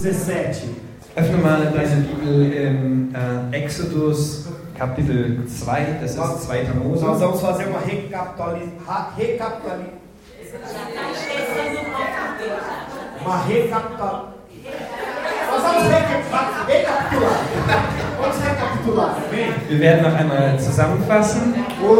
17. Öffne mal deine Bibel im Exodus Kapitel 2, das ist 2. Mose. Nós vamos fazer uma recapitulação. Nós vamos recapitular. Vamos recapitular, amém? Wir werden noch einmal zusammenfassen.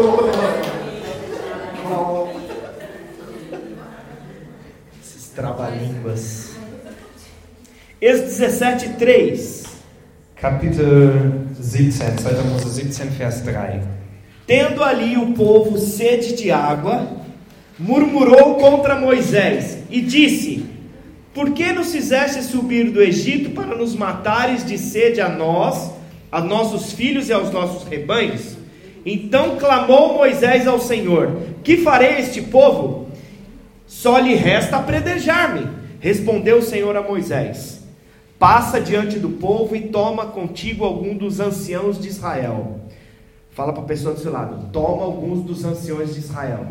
Esses trava-línguas. Êxodo 17, 3. Kapitel 17, 2. Mose 17, Vers 3. Tendo ali o povo sede de água, murmurou contra Moisés e disse: Por que nos fizeste subir do Egito para nos matares de sede a nós, a nossos filhos e aos nossos rebanhos? Então clamou Moisés ao Senhor: Que farei a este povo? Só lhe resta apedrejar-me. Respondeu o Senhor a Moisés: Passa diante do povo e toma contigo algum dos anciãos de Israel. Fala para a pessoa do seu lado: toma alguns dos anciões de Israel.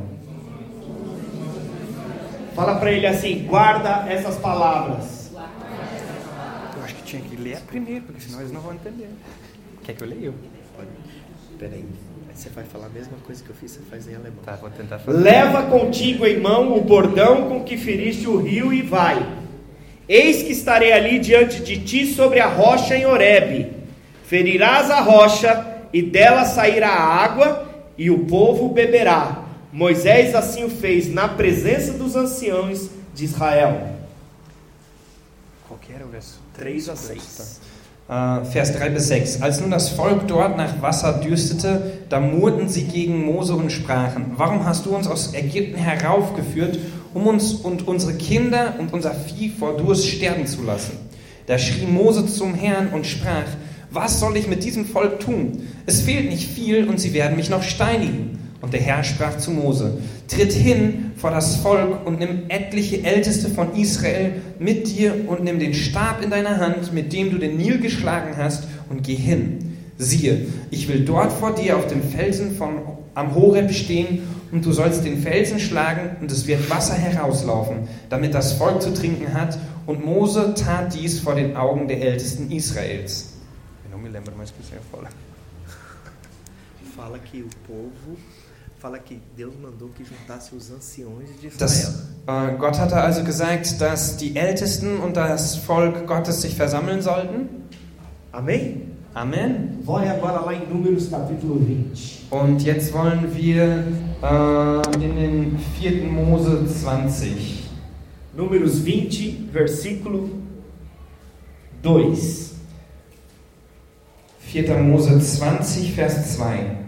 Fala para ele assim: guarda essas palavras. Eu acho que tinha que ler primeiro, porque senão eles não vão entender. Quer que eu leia? Peraí, você vai falar a mesma coisa que eu fiz, você faz em alemão. Tá, vou tentar fazer. Leva contigo em mão o bordão com que feriste o rio e vai. Eis que estarei ali diante de ti sobre a rocha em Horebe. Ferirás a rocha e dela sairá a água e o povo beberá. Moisés assim o fez na presença dos anciãos de Israel. Qual que era o verso? 3 a 6. Vers 3 bis 6. Als nun das Volk dort nach Wasser dürstete, da murrten sie gegen Mose und sprachen: Warum hast du uns aus Ägypten heraufgeführt, um uns und unsere Kinder und unser Vieh vor Durst sterben zu lassen? Da schrie Mose zum Herrn und sprach: Was soll ich mit diesem Volk tun? Es fehlt nicht viel und sie werden mich noch steinigen. Und der Herr sprach zu Mose: Tritt hin vor das Volk und nimm etliche Älteste von Israel mit dir und nimm den Stab in deiner Hand, mit dem du den Nil geschlagen hast, und geh hin. Siehe, ich will dort vor dir auf dem Felsen am Horeb stehen, und du sollst den Felsen schlagen, und es wird Wasser herauslaufen, damit das Volk zu trinken hat. Und Mose tat dies vor den Augen der Ältesten Israels. Eu não me lembro mais o que o Senhor fala. Fala que Deus mandou que juntasse os anciões de Israel. Gott hatte also gesagt, dass die Ältesten und das Volk Gottes sich versammeln sollten. Amém? Amen. Vai agora lá em Números capítulo 20. Und jetzt wollen wir in den 4. Mose 20. Números 20, versículo 2. 4. Mose 20, Vers 2.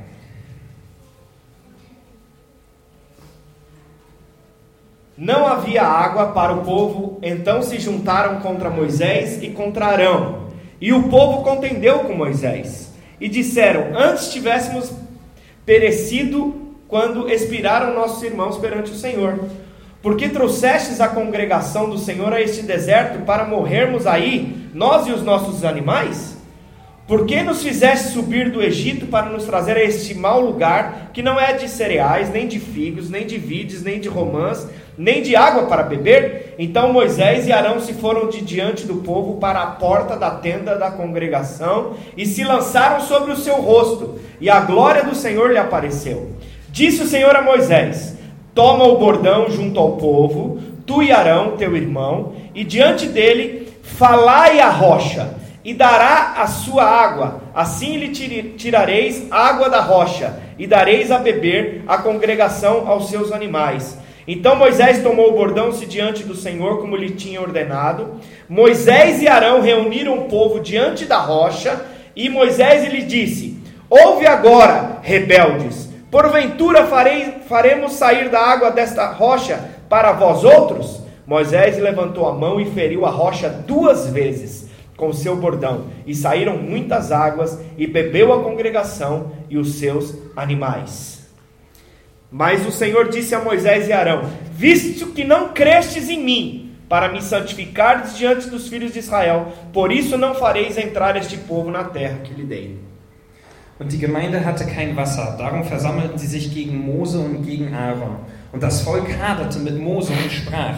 Não havia água para o povo, então se juntaram contra Moisés e contra Arão. E o povo contendeu com Moisés. E disseram: Antes tivéssemos perecido quando expiraram nossos irmãos perante o Senhor. Porque trouxestes a congregação do Senhor a este deserto para morrermos aí, nós e os nossos animais? Por que nos fizeste subir do Egito para nos trazer a este mau lugar, que não é de cereais, nem de figos, nem de vides, nem de romãs, nem de água para beber? Então Moisés e Arão se foram de diante do povo para a porta da tenda da congregação e se lançaram sobre o seu rosto, e a glória do Senhor lhe apareceu. Disse o Senhor a Moisés: Toma o bordão junto ao povo, tu e Arão, teu irmão, e diante dele falai a rocha, e dará a sua água. Assim lhe tirareis água da rocha, e dareis a beber a congregação aos seus animais. Então Moisés tomou o bordão-se diante do Senhor, como lhe tinha ordenado. Moisés e Arão reuniram o povo diante da rocha, e Moisés lhe disse: Ouve agora, rebeldes, porventura faremos sair da água desta rocha para vós outros? Moisés levantou a mão e feriu a rocha 2 vezes com o seu bordão, e saíram muitas águas, e bebeu a congregação e os seus animais. Mas o Senhor disse a Moisés e Arão: Visto que não crestes em mim, para me santificardes diante dos filhos de Israel, por isso não fareis entrar este povo na terra que lhe dei. Und die Gemeinde hatte kein Wasser, darum versammelten sie sich gegen Mose und gegen Aaron. Und das Volk haderte mit Mose und sprach: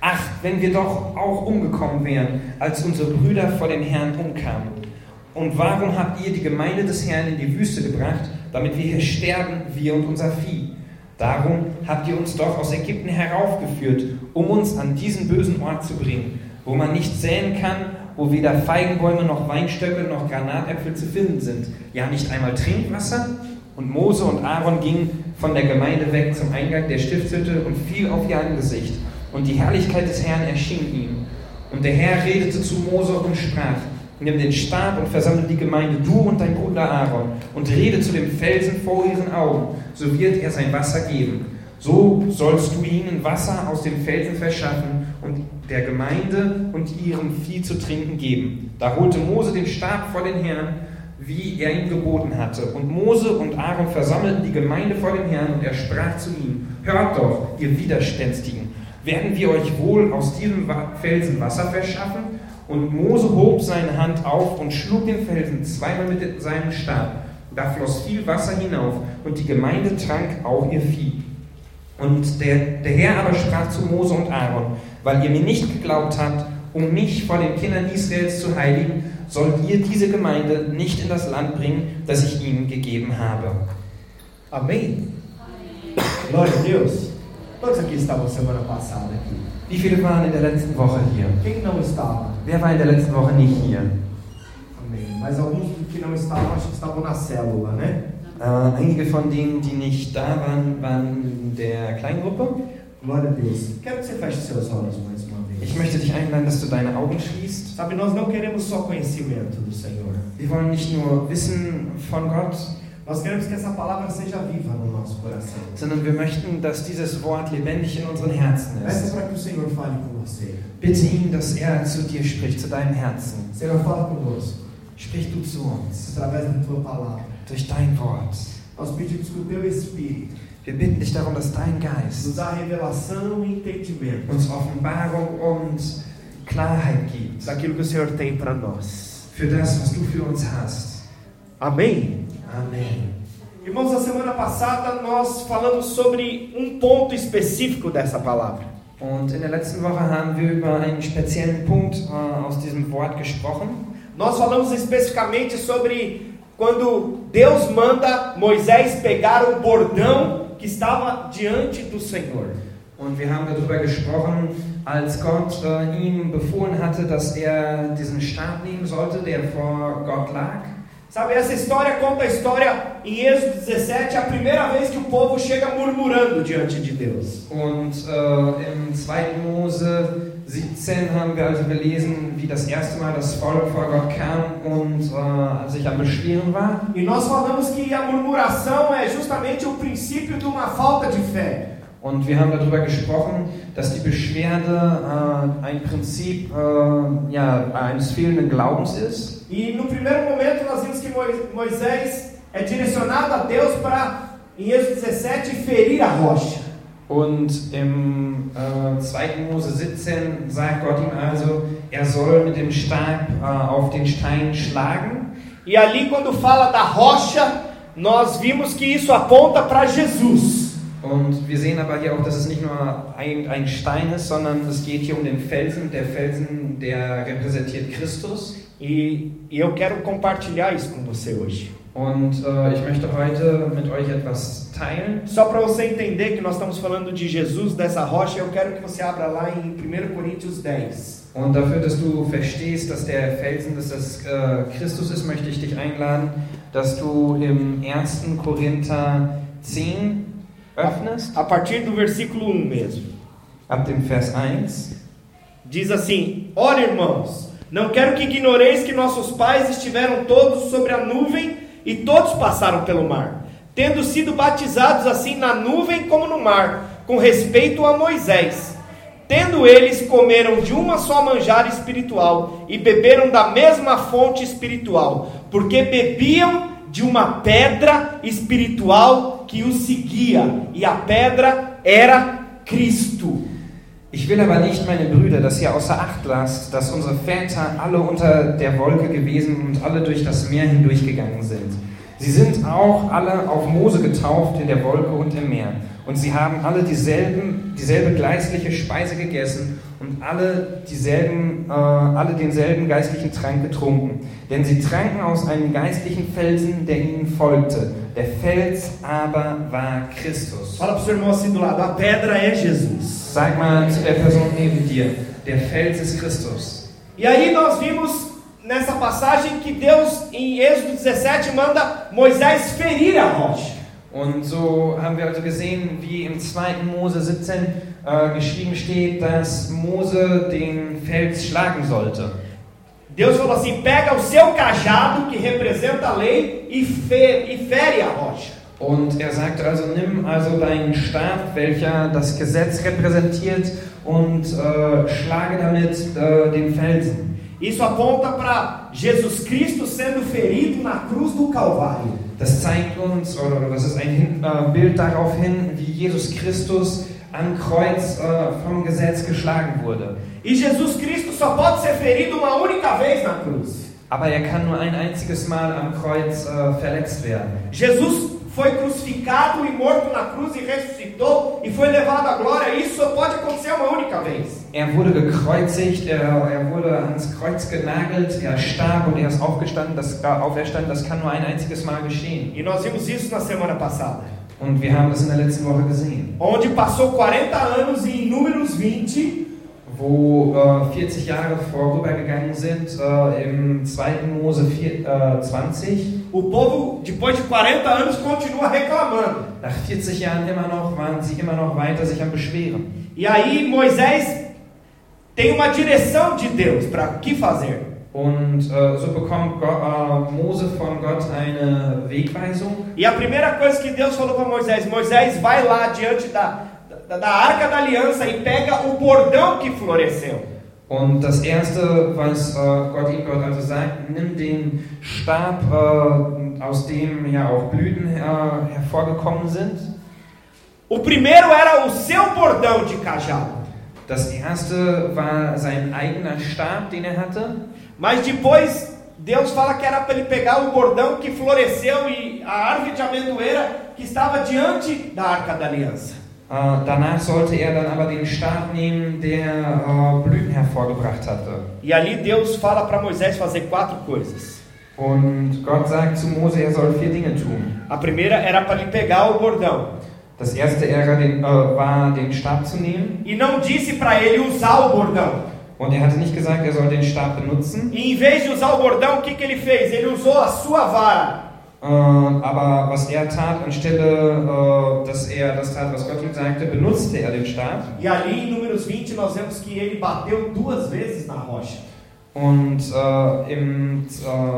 ach, wenn wir doch auch umgekommen wären, als unsere Brüder vor dem Herrn umkamen. Und warum habt ihr die Gemeinde des Herrn in die Wüste gebracht, damit wir hier sterben, wir und unser Vieh? Darum habt ihr uns doch aus Ägypten heraufgeführt, um uns an diesen bösen Ort zu bringen, wo man nicht säen kann, wo weder Feigenbäume noch Weinstöcke noch Granatäpfel zu finden sind, ja nicht einmal Trinkwasser? Und Mose und Aaron gingen von der Gemeinde weg zum Eingang der Stiftshütte und fiel auf ihr Angesicht. Und die Herrlichkeit des Herrn erschien ihm. Und der Herr redete zu Mose und sprach: Nimm den Stab und versammle die Gemeinde, du und dein Bruder Aaron, und rede zu dem Felsen vor ihren Augen, so wird er sein Wasser geben. So sollst du ihnen Wasser aus dem Felsen verschaffen und der Gemeinde und ihrem Vieh zu trinken geben. Da holte Mose den Stab vor den Herrn, wie er ihm geboten hatte. Und Mose und Aaron versammelten die Gemeinde vor dem Herrn, und er sprach zu ihnen: Hört doch, ihr Widerspänstigen, werden wir euch wohl aus diesem Felsen Wasser verschaffen? Und Mose hob seine Hand auf und schlug den Felsen zweimal mit seinem Stab. Da floss viel Wasser hinauf, und die Gemeinde trank auch ihr Vieh. Und der Herr aber sprach zu Mose und Aaron: Weil ihr mir nicht geglaubt habt, um mich vor den Kindern Israels zu heiligen, sollt ihr diese Gemeinde nicht in das Land bringen, das ich ihnen gegeben habe. Amém? Glória a Deus. Quantos aqui estavam semana passada aqui? Wie viele waren in der letzten Woche hier? Quem não estava? Wer war in der letzten Woche nicht hier? Amém. Mas alguns que não estavam, acho que estavam na célula, né? Einige von denen, die nicht da waren, waren in der Kleingruppe. Glória a Deus. Quero que você feche seus olhos mais uma vez. Ich möchte dich einladen, dass du deine Augen schließt. Sabe, nós não queremos só conhecimento do Senhor. Wir wollen nicht nur Wissen von Gott, Nós queremos que essa palavra seja viva no nosso coração. sondern wir möchten, dass dieses Wort lebendig in unseren Herzen Peça ist. para que o Senhor fale com você. Bitte ihn, dass er zu dir spricht, zu deinem Herzen. Senhor, fala conosco Sprich du zu uns através da tua palavra. durch dein Wort. Nós pedimos que o teu Espírito Wir bitten dich darum, dass dein Geist nos dá revelação e entendimento uns Offenbarung und Klarheit gibt daquilo que o Senhor tem para nós. für das, was du für uns hast. Amém? Amen. Irmãos, na semana passada nós falamos sobre ponto específico dessa palavra. Und in der letzten Woche haben wir über einen speziellen Punkt aus diesem Wort gesprochen. Nós falamos especificamente sobre quando Deus manda Moisés pegar o bordão que estava diante do Senhor. Und wir haben darüber gesprochen, als Gott ihm befohlen hatte, dass er diesen Stab nehmen sollte, der vor Gott lag. Sabe, essa história conta a história em Êxodo 17, a primeira vez que o povo chega murmurando diante de Deus. Und im 2. Mose 17 haben wir also gelesen, wie das erste Mal das Volk vor Gott kam und sich am Beschweren war. E nós falamos que a murmuração é justamente o princípio de uma falta de fé. Und wir haben darüber gesprochen, dass die Beschwerde ein Prinzip eines fehlenden Glaubens ist. E no primeiro momento nós vimos que Moisés é direcionado a Deus para, em Êxodo 17, ferir a rocha. Und im 2. Mose 17 sagt Gott ihm also, er soll mit dem Stab auf den Stein schlagen. E ali quando fala da rocha, nós vimos que isso aponta para Jesus. Und wir sehen aber hier auch, dass es nicht nur ein Stein ist, sondern es geht hier um den Felsen. Der Felsen, der repräsentiert Christus. E eu quero compartilhar isso com você hoje. Und ich möchte heute mit euch etwas teilen. Só para você entender que nós estamos falando de Jesus, dessa rocha, eu quero que você abra lá em 1 Coríntios 10. Und dafür, dass du verstehst, dass der Felsen, dass das Christus ist, möchte ich dich einladen, dass du im 1. Korinther 10 öffnest. A partir do versículo 1 mesmo. Ab dem Vers 1. Diz assim: Ora, irmãos, não quero que ignoreis que nossos pais estiveram todos sobre a nuvem e todos passaram pelo mar, tendo sido batizados assim na nuvem como no mar, com respeito a Moisés. Tendo eles, comeram de uma só manjar espiritual e beberam da mesma fonte espiritual, porque bebiam de uma pedra espiritual que os seguia, e a pedra era Cristo. Ich will aber nicht, meine Brüder, dass ihr außer Acht lasst, dass unsere Väter alle unter der Wolke gewesen und alle durch das Meer hindurchgegangen sind. Sie sind auch alle auf Mose getauft in der Wolke und im Meer. Und sie haben alle dieselbe geistliche Speise gegessen und alle denselben geistlichen Trank getrunken. Denn sie tranken aus einem geistlichen Felsen, der ihnen folgte. Der Fels aber war Christus. Fala pro seu irmão assim do lado, a pedra é Jesus. Sag mal zu der Person neben dir, der Fels ist Christus. E aí nós vimos nessa passagem que Deus, em Êxodo 17, manda Moisés ferir a rocha. Und so haben wir also gesehen, wie im 2. Mose 17 geschrieben steht, dass Mose den Fels schlagen sollte. Deus falou assim, pega o seu cajado, que representa a lei, e fere a rocha. Und er sagt also, nimm also deinen Stab, welcher das Gesetz repräsentiert, und schlage damit den Felsen. Isso aponta para Jesus Cristo sendo ferido na cruz do Calvário. Das zeigt uns, oder das ist ein Bild darauf hin, wie Jesus Christus am Kreuz vom Gesetz geschlagen wurde. E Jesus Cristo só pode ser ferido uma única vez na cruz. Aber er kann nur ein einziges Mal am Kreuz verletzt werden. Jesus foi crucificado e morto na cruz e ressuscitou e foi levado à glória. Isso só pode acontecer uma única vez. Er wurde gekreuzigt, er wurde ans Kreuz genagelt, er starb und er ist auferstanden. Das kann nur ein einziges Mal geschehen. E nós vimos isso na semana passada. Und wir haben das in der letzten Woche gesehen. Onde passou 40 anos e em Números 20, wo 40 Jahre vorübergegangen sind, im 2. Mose 20. O povo, depois de 40 anos, continua reclamando. Nach 40 Jahren waren sie immer noch weiter sich am Beschweren. E aí Moisés tem uma direção de Deus para o que fazer. Und so bekommt Mose von Gott eine Wegweisung. E a primeira coisa que Deus falou para Moisés, Moisés vai lá diante da Arca da Aliança e pega o bordão que floresceu. Und das erste, was Gott ihm dort also sagt, nimm den Stab, aus dem ja auch Blüten hervorgekommen sind. O primeiro era o seu bordão de cajado. Das erste war sein eigener Stab, den er hatte. Mas depois Deus fala que era para ele pegar o bordão que floresceu e a árvore de amendoeira que estava diante da Arca da Aliança. Danach sollte er dann aber den Stab nehmen, der Blüten hervorgebracht hatte. E ali Deus fala para Moisés fazer 4 coisas. Und Gott sagt zu Mose, er soll 4 Dinge tun. A primeira era para ele pegar o bordão. Das erste war, den Stab zu nehmen. E não disse para ele usar o bordão. Und er hatte nicht gesagt, er soll den Stab benutzen. E em vez de usar o bordão, o que ele fez? Ele usou a sua vara. Aber was er tat, anstelle, dass er das tat, was Gott ihm sagte, benutzte er den Stab. E ali em Números 20 nós vemos que ele bateu 2 vezes na rocha. Und im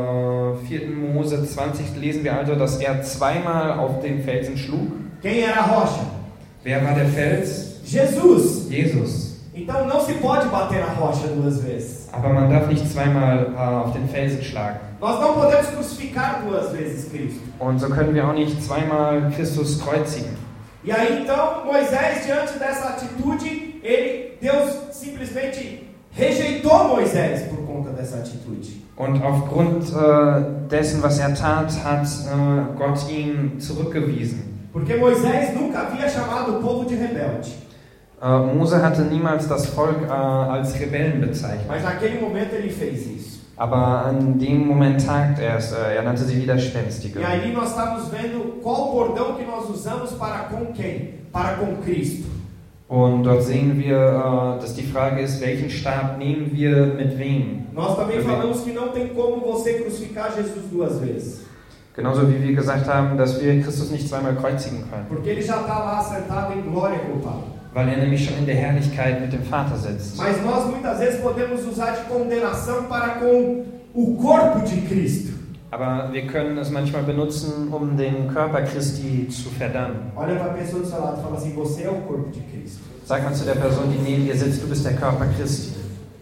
4. Mose 20 lesen wir also, dass er zweimal auf den Felsen schlug. Quem era a rocha? Wer war der Fels? Jesus. Jesus. Então não se pode bater na rocha 2 vezes. Aber man darf nicht zweimal auf den Felsen schlagen. Nós não podemos crucificar 2 vezes Cristo. Und so können wir auch nicht zweimal Christus kreuzigen. E aí então Moisés, diante dessa atitude, Deus simplesmente rejeitou Moisés por conta dessa atitude. Und aufgrund dessen, was er tat, hat Gott ihn zurückgewiesen. Porque Moisés nunca havia chamado o povo de rebelde. Mose hatte niemals das Volk als Rebellen bezeichnet. Mas naquele momento ele fez isso. Aber an dem Moment tat er es. Er nannte sie Widerspenstige. E aí nós estamos vendo qual o bordão que nós usamos para com quem? Para com Cristo. Und dort sehen wir, dass die Frage ist, welchen Stab nehmen wir mit wem? Nós também falamos que não tem como você crucificar Jesus 2 vezes. Genauso wie wir gesagt haben, dass wir Christus nicht zweimal kreuzigen können. Porque ele já está lá sentado em glória com o Pai. Weil er nämlich schon in der Herrlichkeit mit dem Vater sitzt. Mas nós muitas vezes podemos usar de condenação para com o corpo de Cristo. Aber wir können es manchmal benutzen, um den Körper Christi zu verdammen. Olha para a pessoa do seu lado e fala assim, você é o corpo de Cristo. Sag mal zu der Person, die neben dir sitzt, du bist der Körper Christi.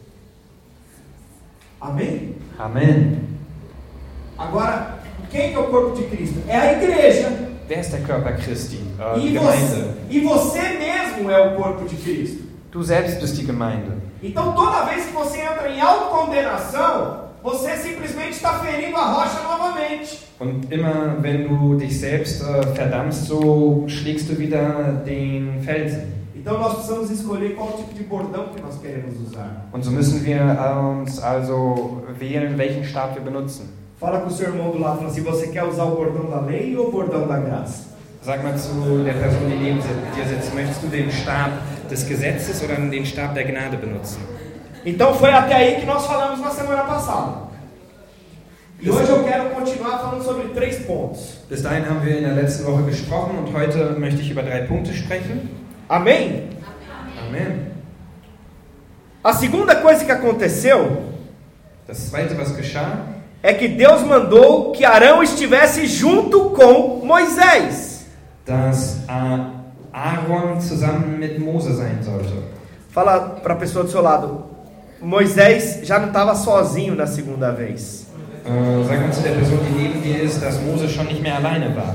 Amém? Amen. Agora, quem é o corpo de Cristo? É a igreja. Wer ist der Körper Christi? Die Gemeinde. E você mesmo é o corpo de Cristo. Du selbst bist die Gemeinde. Então toda vez que você entra em autocondenação, você simplesmente está ferindo a rocha novamente. Und immer wenn du dich selbst verdammst, so schlägst du wieder den Felsen. Então nós precisamos escolher qual tipo de bordão que nós queremos usar. Und so müssen wir uns also wählen, welchen Stab wir benutzen. Fala com o seu irmão do lado, fala assim, você quer usar o bordão da lei ou o bordão da graça? Sag mal zu der Person, die neben dir sitzt, möchtest du den Stab des Gesetzes oder den Stab der Gnade benutzen? Então foi até aí que nós falamos na semana passada. E hoje eu quero continuar falando sobre 3 pontos. Bis dahin haben wir in der letzten Woche gesprochen und heute möchte ich über 3 Punkte sprechen. Amém? Amen. A segunda coisa que aconteceu Das zweite, was geschah, é que Deus mandou que Arão estivesse junto com Moisés. dass Aaron zusammen mit Mose sein sollte. Fala para a pessoa do seu lado, Moisés já não estava sozinho na segunda vez. Sag mal zu der Person, die neben dir ist, dass Mose schon nicht mehr alleine war.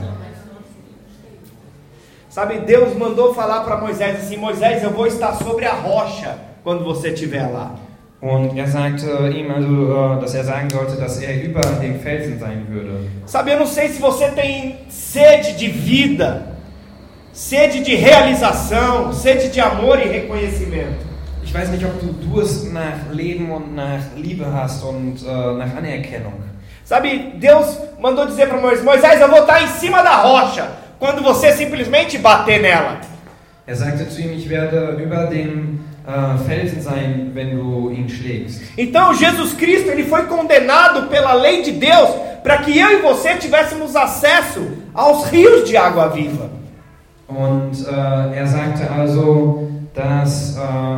Sabe, Deus mandou falar para Moisés assim, Moisés, eu vou estar sobre a rocha quando você estiver lá. Und sagte ihm also, dass sagen sollte, dass über dem Felsen sein würde. Sabe, eu não sei se você tem sede de vida, sede de realização, sede de amor e reconhecimento. Ich weiß nicht, ob du Durst nach Leben und nach Liebe hast und nach Anerkennung. Sabe, Deus mandou dizer para Moisés, Moisés, eu vou estar em cima da rocha, quando você simplesmente bater nela. Sagte zu ihm, ich werde über dem Felsen sein, wenn du ihn schlägst. Então Jesus Cristo, ele foi condenado pela lei de Deus para que eu e você tivéssemos acesso aos rios de água viva. Und sagte also, dass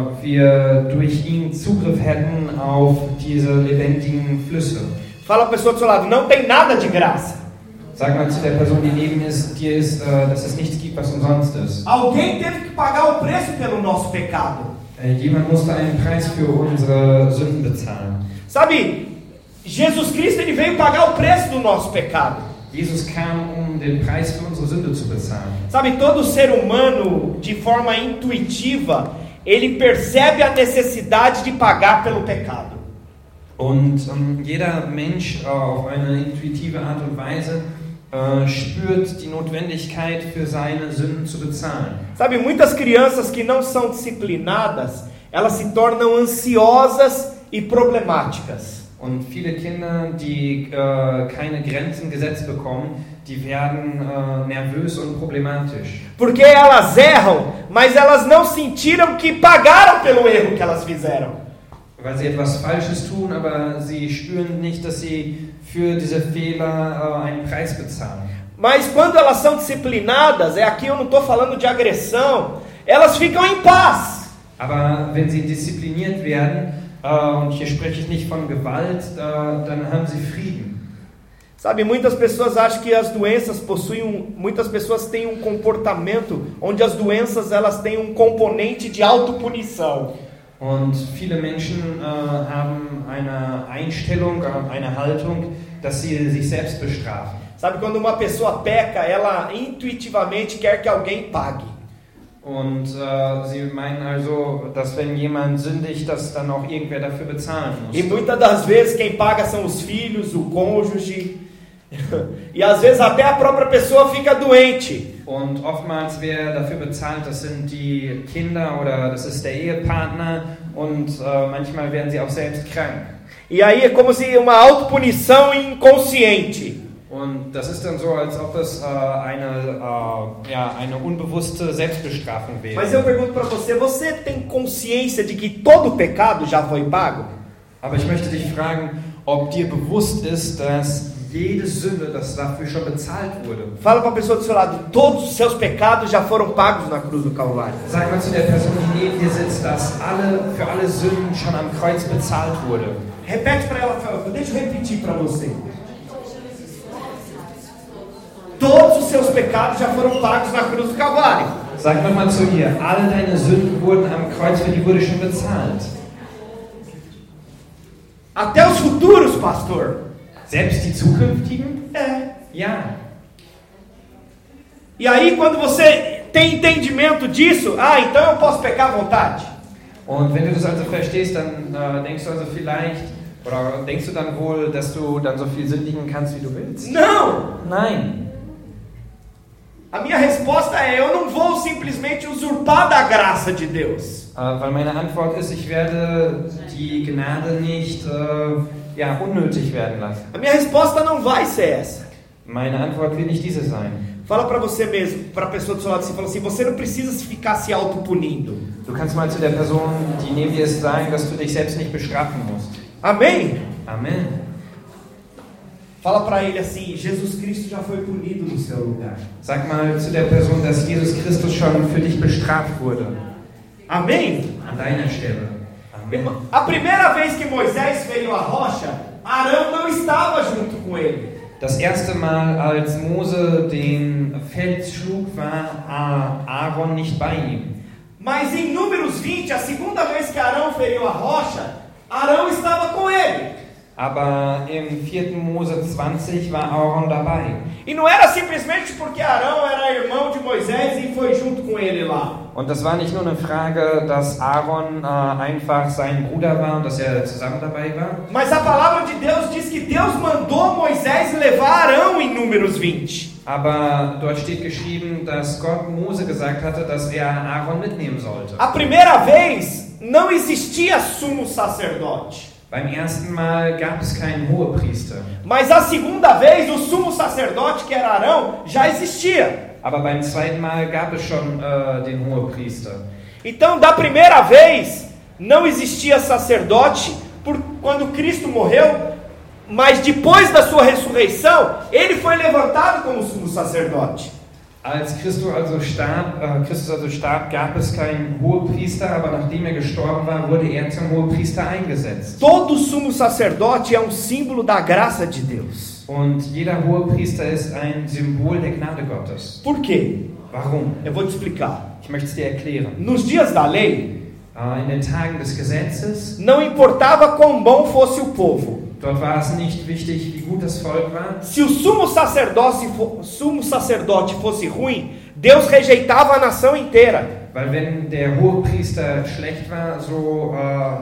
wir durch ihn Zugriff hätten auf diese lebendigen Flüsse. Fala a pessoa do seu lado, não tem nada de graça. Sag mal zu der Person, die neben dir ist, dass es nichts gibt, was umsonst ist. Alguém teve que pagar o preço pelo nosso pecado. Jemand musste einen Preis für unsere Sünden bezahlen. Sabe, Jesus Cristo, ele veio pagar o preço do nosso pecado. Jesus kam, den Preis für unsere Sünde zu bezahlen. Sabe, todo ser humano, de forma intuitiva, ele percebe a necessidade de pagar pelo pecado. Und jeder Mensch auf eine intuitive Art und Weise spürt die Notwendigkeit, für seine Sünden zu bezahlen. Sabe, muitas crianças que não são disciplinadas, elas se tornam ansiosas e problemáticas. Und viele Kinder, die keine Grenzen gesetzt bekommen, die werden nervös und problematisch. Porque elas erram, mas elas não sentiram que pagaram pelo erro que elas fizeram. Weil sie etwas Falsches tun, aber sie spüren nicht, dass sie für diese Fehler einen Preis bezahlen. Mas quando elas são disciplinadas, aqui eu não estou falando de agressão, elas ficam em paz. Aber wenn sie diszipliniert werden, und hier spreche ich nicht von Gewalt, dann haben sie Frieden. Sabe, muitas pessoas acham que as doenças muitas pessoas têm um comportamento onde as doenças elas têm um componente de autopunição. Und viele Menschen haben eine Einstellung, eine Haltung, dass sie sich selbst bestrafen. Sabe, quando uma pessoa peca, ela intuitivamente quer que alguém pague. Und sie meinen also, dass wenn jemand sündigt, dass dann auch irgendwer dafür bezahlen muss. E muitas das vezes quem paga são os filhos, o cônjuge, e às vezes até a própria pessoa fica doente. Und oftmals wer dafür bezahlt, das sind die Kinder oder das ist der Ehepartner und manchmal werden sie auch selbst krank. E aí é como se uma autopunição inconsciente. Und das ist dann so, als ob es eine unbewusste Selbstbestrafung wäre. Mas eu pergunto para você, você tem consciência de que todo pecado já foi pago? Aber ich möchte dich fragen, ob dir bewusst ist, dass jede Sünde, dass dafür schon bezahlt wurde. Fala para a pessoa do seu lado, todos os seus pecados já foram pagos na cruz do Calvário. Sag mal zu der Person, die neben dir sitzt, dass für alle Sünden schon am Kreuz bezahlt wurde. Repete para ela, deixa eu repetir para você. Todos os seus pecados já foram pagos na cruz do Calvário. Sag nochmal zu ihr, alle deine Sünden wurden am Kreuz, für die wurde schon bezahlt. Até os futuros, pastor. Selbst die zukünftigen? Ja. E aí, quando você tem entendimento disso, então eu posso pecar à vontade. Und wenn du das also verstehst, dann denkst du also vielleicht, oder denkst du dann wohl, dass du dann so viel sündigen kannst, wie du willst? Não! Nein. A minha resposta é: eu não vou simplesmente usurpar da graça de Deus. Weil meine Antwort ist, ich werde die Gnade nicht unnötig werden lassen. A minha resposta não vai ser essa. Meine Antwort wird nicht diese sein. Fala para você mesmo, para a pessoa do seu lado, você fala assim: você não precisa ficar se autopunindo. Du kannst mal zu der Person, die neben dir ist, sagen, dass du dich selbst nicht bestrafen musst. Amém? Amen. Fala para ele assim: Jesus Cristo já foi punido no seu lugar. Sag mal zu der Person, dass Jesus Christus schon für dich bestraft wurde. Amém? An deiner Stelle. Amen. A primeira vez que Moisés feriu a rocha, Arão não estava junto com ele. Das erste Mal, als Mose den Fels schlug, war Aaron nicht bei ihm. Mas em Números 20, a segunda vez que Arão feriu a rocha, Arão estava com ele. Aber im 4. Mose 20 war Aaron dabei. E não era simplesmente porque Arão era irmão de Moisés e foi junto com ele lá. Und das war nicht nur eine Frage, dass Aaron einfach sein Bruder war und dass er zusammen dabei war. Mas a palavra de Deus diz que Deus mandou Moisés levar Arão em Números 20. Aber dort steht geschrieben, dass Gott Mose gesagt hatte, dass er Aaron mitnehmen sollte. A primeira vez não existia sumo sacerdote. Beim ersten Mal gab es keinen Hohepriester. Mas a segunda vez o sumo sacerdote, que era Arão, já existia. Aber beim zweiten Mal gab es schon den Hohepriester. Então, da primeira vez não existia sacerdote quando Cristo morreu, mas depois da sua ressurreição, ele foi levantado como sumo sacerdote. Als Christus also starb, gab es keinen Hohepriester, aber nachdem gestorben war, wurde zum Hohepriester eingesetzt. Todo sumo sacerdote é símbolo da graça de Deus. Und jeder Hohepriester ist ein Symbol der Gnade Gottes. Por quê? Warum? Eu vou te explicar. Ich möchte es dir erklären. Nos dias da lei, in den Tagen des Gesetzes, não importava quão bom fosse o povo. Dort war es nicht wichtig, wie gut das Volk war. Se o sumo sacerdote fosse ruim, Deus rejeitava a nação inteira. Weil wenn der Hohepriester schlecht war, so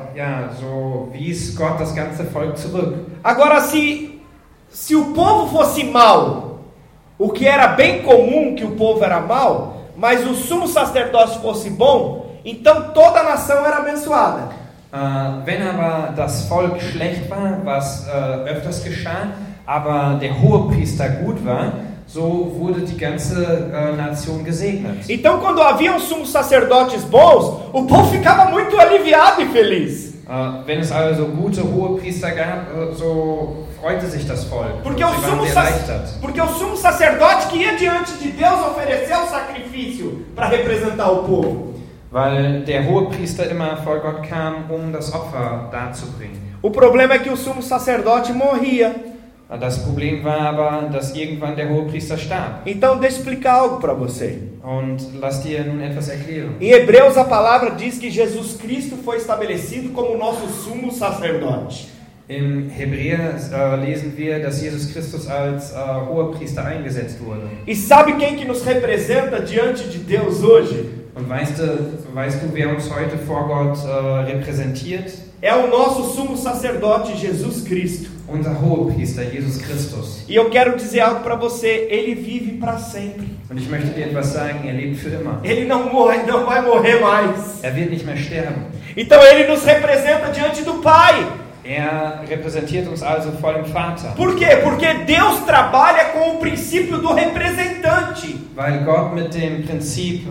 wies Gott das ganze Volk zurück. Agora, se o povo fosse mau, o que era bem comum que o povo era mau, mas o sumo sacerdote fosse bom, então toda a nação era abençoada. Wenn aber das Volk schlecht war, was öfters geschah, aber der Hohepriester gut war, so wurde die ganze Nation gesegnet. Então, quando haviam sumos sacerdotes bons, o povo ficava muito aliviado e feliz. Wenn es also gute Hohepriester gab, so freute sich das Volk. Porque o sumo sacerdote que ia diante de Deus oferecer o sacrifício para representar o povo. Weil der Hohepriester immer vor Gott kam, das Opfer darzubringen. O problema é que o sumo sacerdote morria. Das Problem war aber, dass irgendwann der Hohepriester starb. Então, deixa eu explicar algo para você. Und lass dir nun etwas erklären. Em Hebreus a palavra diz que Jesus Cristo foi estabelecido como nosso sumo sacerdote. Im Hebräer lesen wir, dass Jesus Christus als Hohepriester eingesetzt wurde. E sabe quem que nos representa diante de Deus hoje? Und weißt du, wer uns heute vor Gott repräsentiert? É o nosso sumo sacerdote Jesus Cristo. Unser Hohepriester Jesus Christus. E eu quero dizer algo para você, ele vive para sempre. Und ich möchte dir etwas sagen, lebt für immer. Ele não vai morrer mais. Wird nicht mehr sterben. Então ele nos representa diante do Pai. Repräsentiert uns also vor dem Vater. Por quê? Porque Deus trabalha com o princípio do representante. Weil Gott mit dem Prinzip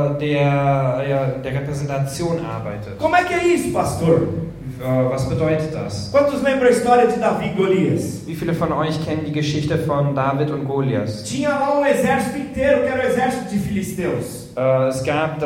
der Repräsentation arbeitet. Como é que é isso, pastor? Was bedeutet das? Quantos lembram a história de Davi e Golias? Wie viele von euch kennen die Geschichte von David und Goliath? Tinha lá exército inteiro, que era o exército de filisteus. Es gab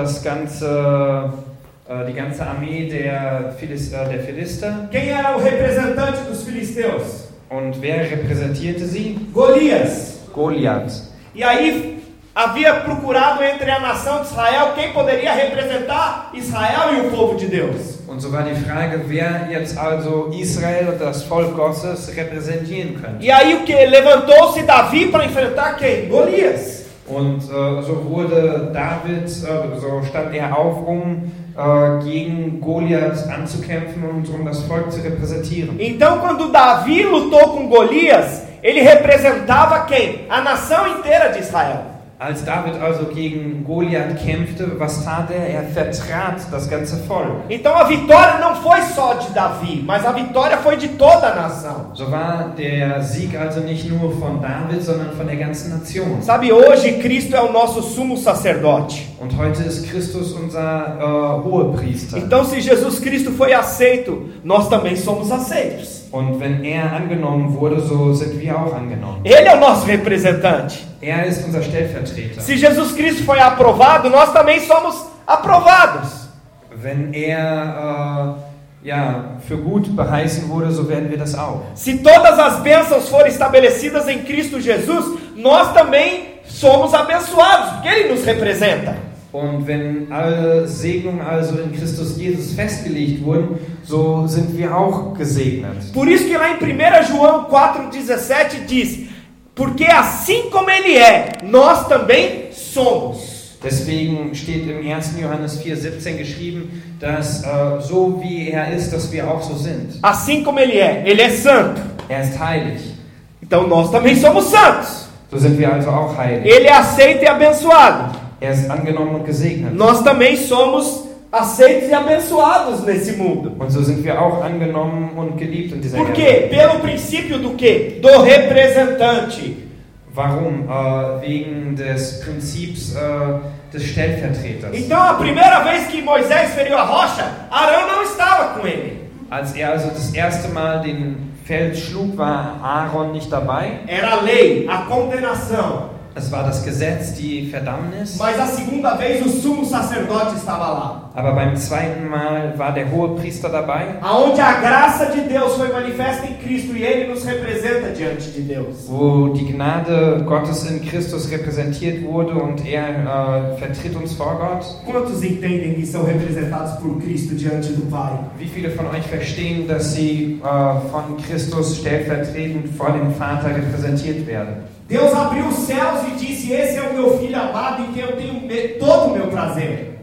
die ganze Armee der Philister. Quem era o representante dos filisteus? Und wer repräsentierte sie? Golias. Goliath. E aí havia procurado entre a nação de Israel quem poderia representar Israel e o povo de Deus. Und so war die Frage, wer jetzt also Israel und das Volk Gottes repräsentieren könnte. E aí o que? Levantou-se Davi para enfrentar quem? Golias. Und so wurde David, so stand er auf, gegen Goliath anzukämpfen und das Volk zu repräsentieren. Então, quando Davi lutou com Golias, ele representava quem? A nação inteira de Israel. Als David also gegen Goliath kämpfte, was tat er? Er vertrat das ganze Volk. Então a vitória não foi só de Davi, mas a vitória foi de toda a nação. So war der Sieg also nicht nur von David, sondern von der ganzen Nation. Sabe, hoje Cristo é o nosso sumo sacerdote. Und heute ist Christus unser Hohepriester. Então se Jesus Cristo foi aceito, nós também somos aceitos. Und wenn er angenommen wurde, so sind wir auch angenommen. Ele é o nosso representante. Er ist unser Stellvertreter. Se Jesus Cristo foi aprovado, nós também somos aprovados. Wenn er für gut beheißen wurde, so werden wir das auch. Se todas as bênçãos forem estabelecidas em Cristo Jesus, nós também somos abençoados, porque Ele nos representa. Und wenn alle Segnungen also in Christus Jesus festgelegt wurden, so sind wir auch gesegnet. Por isso que lá em 1 João 4,17 diz: porque assim como Ele é, nós também somos. Deswegen steht im 1. Johannes 4,17 geschrieben, dass so wie er ist, dass wir auch so sind. Assim como Ele é santo. Er ist heilig. Então nós também somos santos. So sind wir also auch heilig. Ele é aceito e abençoado. Er ist angenommen und gesegnet. Nós também somos aceitos e abençoados nesse mundo. Und so sind wir auch angenommen und geliebt in dieser Por quê? Pelo princípio do quê? Do representante. Warum? Wegen des Prinzips des Stellvertreters. Então a primeira vez que Moisés feriu a rocha, Arão não estava com ele. Als er also das erste Mal den Fels schlug, war Aaron nicht dabei. Era a lei, a condenação. Es war das Gesetz, die Verdammnis. Mas a segunda vez o sumo sacerdote estava lá. Aber beim zweiten Mal war der Hohepriester dabei. Aonde a graça de Deus foi manifesta em Cristo e Ele nos representa diante de Deus. Wo die Gnade Gottes in Christus repräsentiert wurde und er vertritt uns vor Gott. Quantos entendem que são representados por Cristo diante do Pai? Wie viele von euch verstehen, dass sie von Christus stellvertretend vor dem Vater repräsentiert werden? Deus abriu os céus e disse: esse é o meu filho amado em quem eu tenho todo o meu prazer.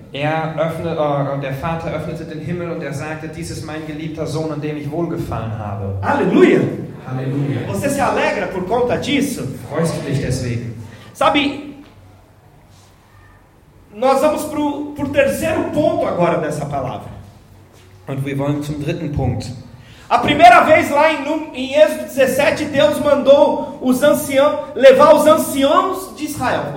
Der Vater öffnete den Himmel und er sagte, dies ist mein geliebter Sohn, an dem ich wohlgefallen habe. Aleluia! Halleluja. Você se alegra por conta disso? Freust du dich deswegen? Sabe, nós vamos pro terceiro ponto agora dessa palavra. Und wir wollen zum dritten Punkt. A primeira vez lá em Êxodo 17, Deus mandou levar os anciãos de Israel.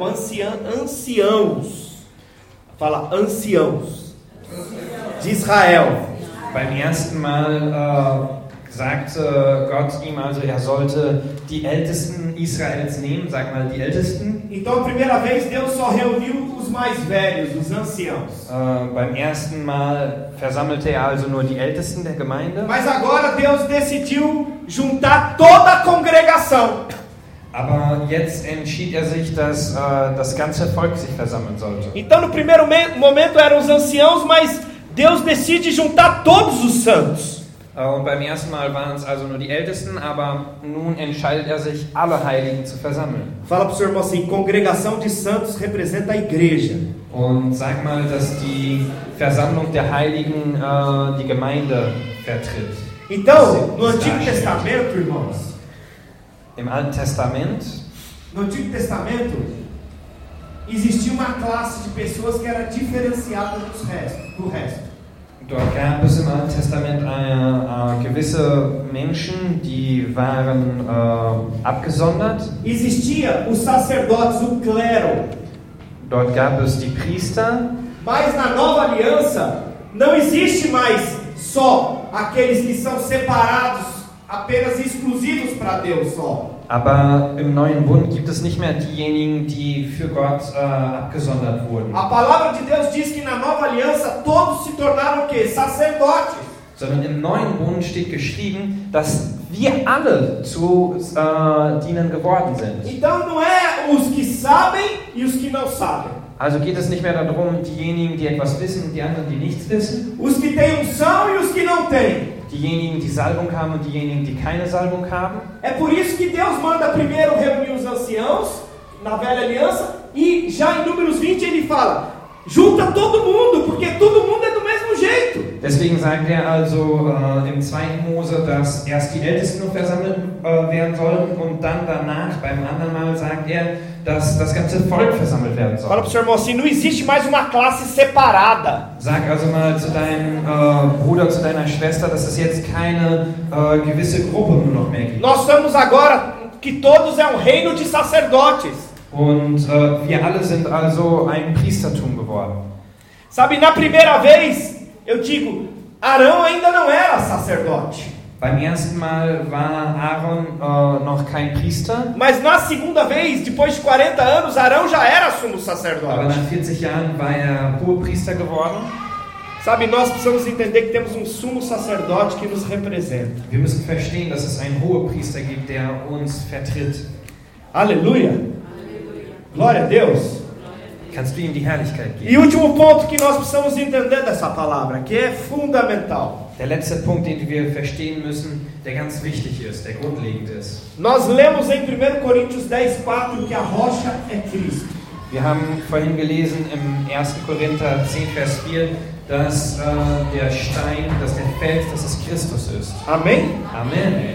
Anciãos de Israel. Beim ersten Mal sagte Gott ihm also, er sollte die Ältesten Israels nehmen, sag mal die Ältesten. Então a primeira vez Deus só reuniu os mais velhos, os anciãos. Beim ersten Mal versammelte er also nur die Ältesten der Gemeinde. Mas agora Deus decidiu juntar toda a congregação. Aber jetzt entschied er sich, dass das ganze Volk sich versammeln sollte. Então no primeiro momento eram os anciãos, mas Deus decide juntar todos os santos. Und beim ersten Mal waren es also nur die Ältesten, aber nun entscheidet er sich, alle Heiligen zu versammeln. Fala para o seu irmão assim: congregação de santos representa a igreja. Und sag mal, dass die Versammlung der Heiligen die Gemeinde vertritt. Então, no Antigo Testamento, irmãos, im Alten Testament, no Antigo Testamento, existia uma classe de pessoas que era diferenciada do resto. Dort gab es im Alten Testament gewisse Menschen, die waren abgesondert. Existia os sacerdotes, o clero. Dort gab es die Priester. Mas na Nova Aliança não existe mais só aqueles que são separados, apenas exclusivos para Deus só. Aber im neuen Bund gibt es nicht mehr diejenigen, die für Gott abgesondert wurden. A palavra de Deus diz que na Nova Aliança todos se tornaram o quê? Sacerdotes. Sondern im neuen Bund steht geschrieben, dass wir alle zu Dienern geworden sind. Então não é os que sabem e os que não sabem. Also geht es nicht mehr darum, diejenigen, die etwas wissen und die anderen, die nichts wissen. Os que têm unção e os que não têm. Diejenigen, die Salbung haben und diejenigen, die keine Salbung haben. É por isso que Deus manda primeiro reunir os anciãos na Velha Aliança e já em Números 20 ele fala: junta todo mundo, porque todo mundo é do mesmo jeito. jeito. Deswegen sagt er also im 2. Mose, dass erst die Ältesten nur versammelt werden sollten und dann danach, beim anderen Mal, sagt er, dass das ganze Volk versammelt werden Fala soll. pro seu irmão assim, não existe mais uma classe separada. Sag also mal zu deinem Bruder, zu deiner Schwester, dass es jetzt keine gewisse Gruppe nur noch mehr gibt. Nós somos agora, que todos é um reino de sacerdotes. Und wir alle sind also ein Priestertum geworden. Sabe, na primeira vez, eu digo, Arão ainda não era sacerdote. Beim ersten Mal war Aaron noch kein Priester, Mas na segunda vez, depois de 40 anos, Arão já era sumo aber sacerdote. nach 40 Jahren war er Hohepriester geworden. Sabe, nós precisamos entender que temos um sumo sacerdote que nos representa. Wir müssen verstehen, dass es einen Hohepriester gibt, der uns vertritt. Aleluia! Glória a Deus! Kannst du ihm die Herrlichkeit geben? E último ponto que nós precisamos entender dessa palavra, que é fundamental. Der letzte Punkt, den wir verstehen müssen, der ganz wichtig ist, der grundlegend ist. Nós lemos em 1 Coríntios 10:4 que a rocha é Cristo. Wir haben vorhin gelesen im 1. Korinther 10, Vers 4, dass der Stein, dass der Fels, dass es Christus ist. Amém? Amen.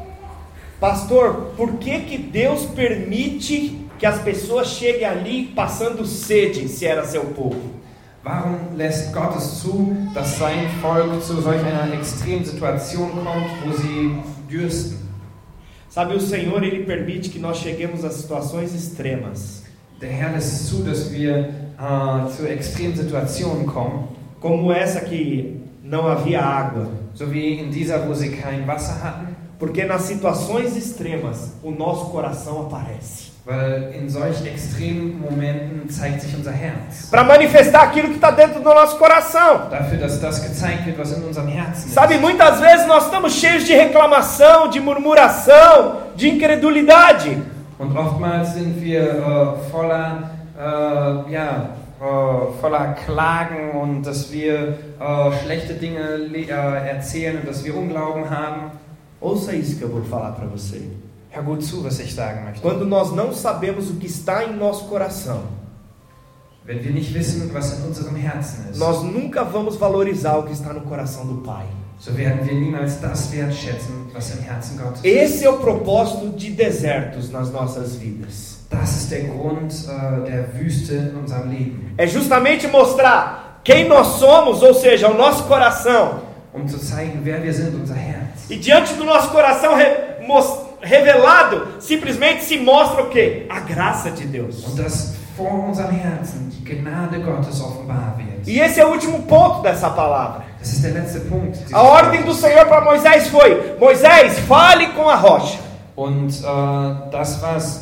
Pastor, por que Deus permite que as pessoas cheguem ali passando sede, se era seu povo? Warum lässt Gott es zu, dass sein Volk zu solch einer extremen Situation kommt, wo sie dürsten? Sabe, o Senhor, Ele permite que nós cheguemos a situações extremas. Der Herr lässt es zu, dass wir zu extremen Situationen kommen, Como essa que não havia água. so wie in dieser, wo sie kein Wasser hatten, Porque nas situações extremas, o nosso coração aparece. weil in solch extremen Momenten zeigt sich unser Herz. Para manifestar aquilo que está dentro do nosso coração. Dafür, dass das gezeigt wird, was in unserem Herzen ist. Sabe, muitas vezes nós estamos cheios de reclamação, de murmuração, de incredulidade. Und oftmals sind wir voller Klagen und dass wir schlechte Dinge erzählen und dass wir Unglauben haben. Ouça isso que eu vou falar para você. Hör gut zu, was ich sagen möchte. Quando nós não sabemos o que está em nosso coração, Wenn wir nicht wissen, was in unserem Herzen ist, nós nunca vamos valorizar o que está no coração do Pai. so werden wir niemals das wertschätzen, was im Herzen Gottes ist. Esse é o propósito de desertos nas nossas vidas. Das ist der Grund der Wüste in unserem Leben. É justamente mostrar quem nós somos, ou seja, o nosso coração. Um zu zeigen, wer wir sind, unser Herz. E diante do nosso coração revelado, simplesmente se mostra o quê? A graça de Deus. Und dass vor unserem Herzen die Gnade Gottes offenbar wird. E esse é o último ponto dessa palavra. Das ist der letzte Punkt. A ordem do Senhor para Moisés foi: Moisés, fale com a rocha. Und das,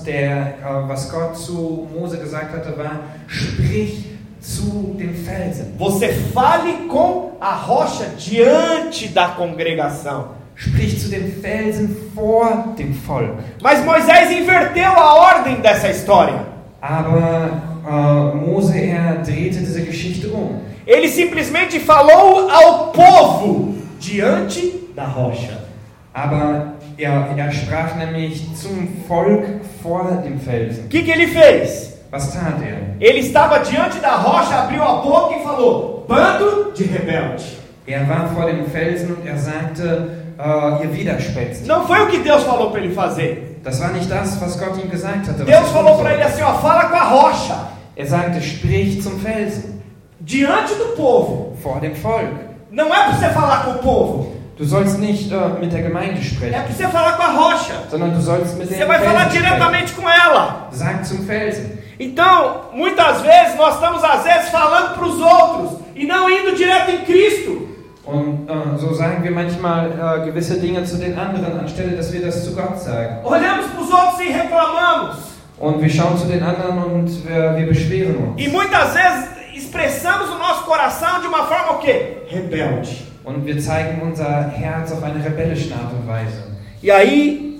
was Gott zu Mose gesagt hatte, war: Sprich zu dem Felsen. Você fale com a rocha diante da congregação. Sprich zu dem Felsen vor dem Volk. Mas Moisés inverteu a ordem dessa história. Aber Mose, drehte diese Geschichte um. Ele simplesmente falou ao povo diante da rocha. Aber er sprach nämlich zum Volk vor dem Felsen. O que ele fez? Was tat er? Ele estava diante da rocha, abriu a boca e falou: bando de rebelde. Er war vor dem Felsen und er sagte: ihr Widerspenstig. Não foi o que Deus falou para ele fazer. Das war nicht das, was Gott ihm gesagt hatte. Deus falou para ele assim: ó, fala com a rocha. Er sagte: Sprich zum Felsen. Diante do povo. Vor dem Volk. Não é para você falar com o povo. Du sollst nicht mit der Gemeinde É sprechen, para você falar com a rocha. sondern du sollst mit dem Você vai falar Felsen diretamente com ela. sprechen. Sag zum Felsen. Então, muitas vezes nós estamos às vezes falando para os outros e não indo direto em Cristo. Und so sagen wir manchmal gewisse Dinge zu den anderen, anstelle dass wir das zu Gott sagen. Olhamos para os outros e reclamamos. Und wir schauen zu den anderen und wir beschweren uns. E muitas vezes expressamos o nosso coração de uma forma o quê? Rebelde. Und wir zeigen unser Herz auf eine rebellische Art und Weise. E aí,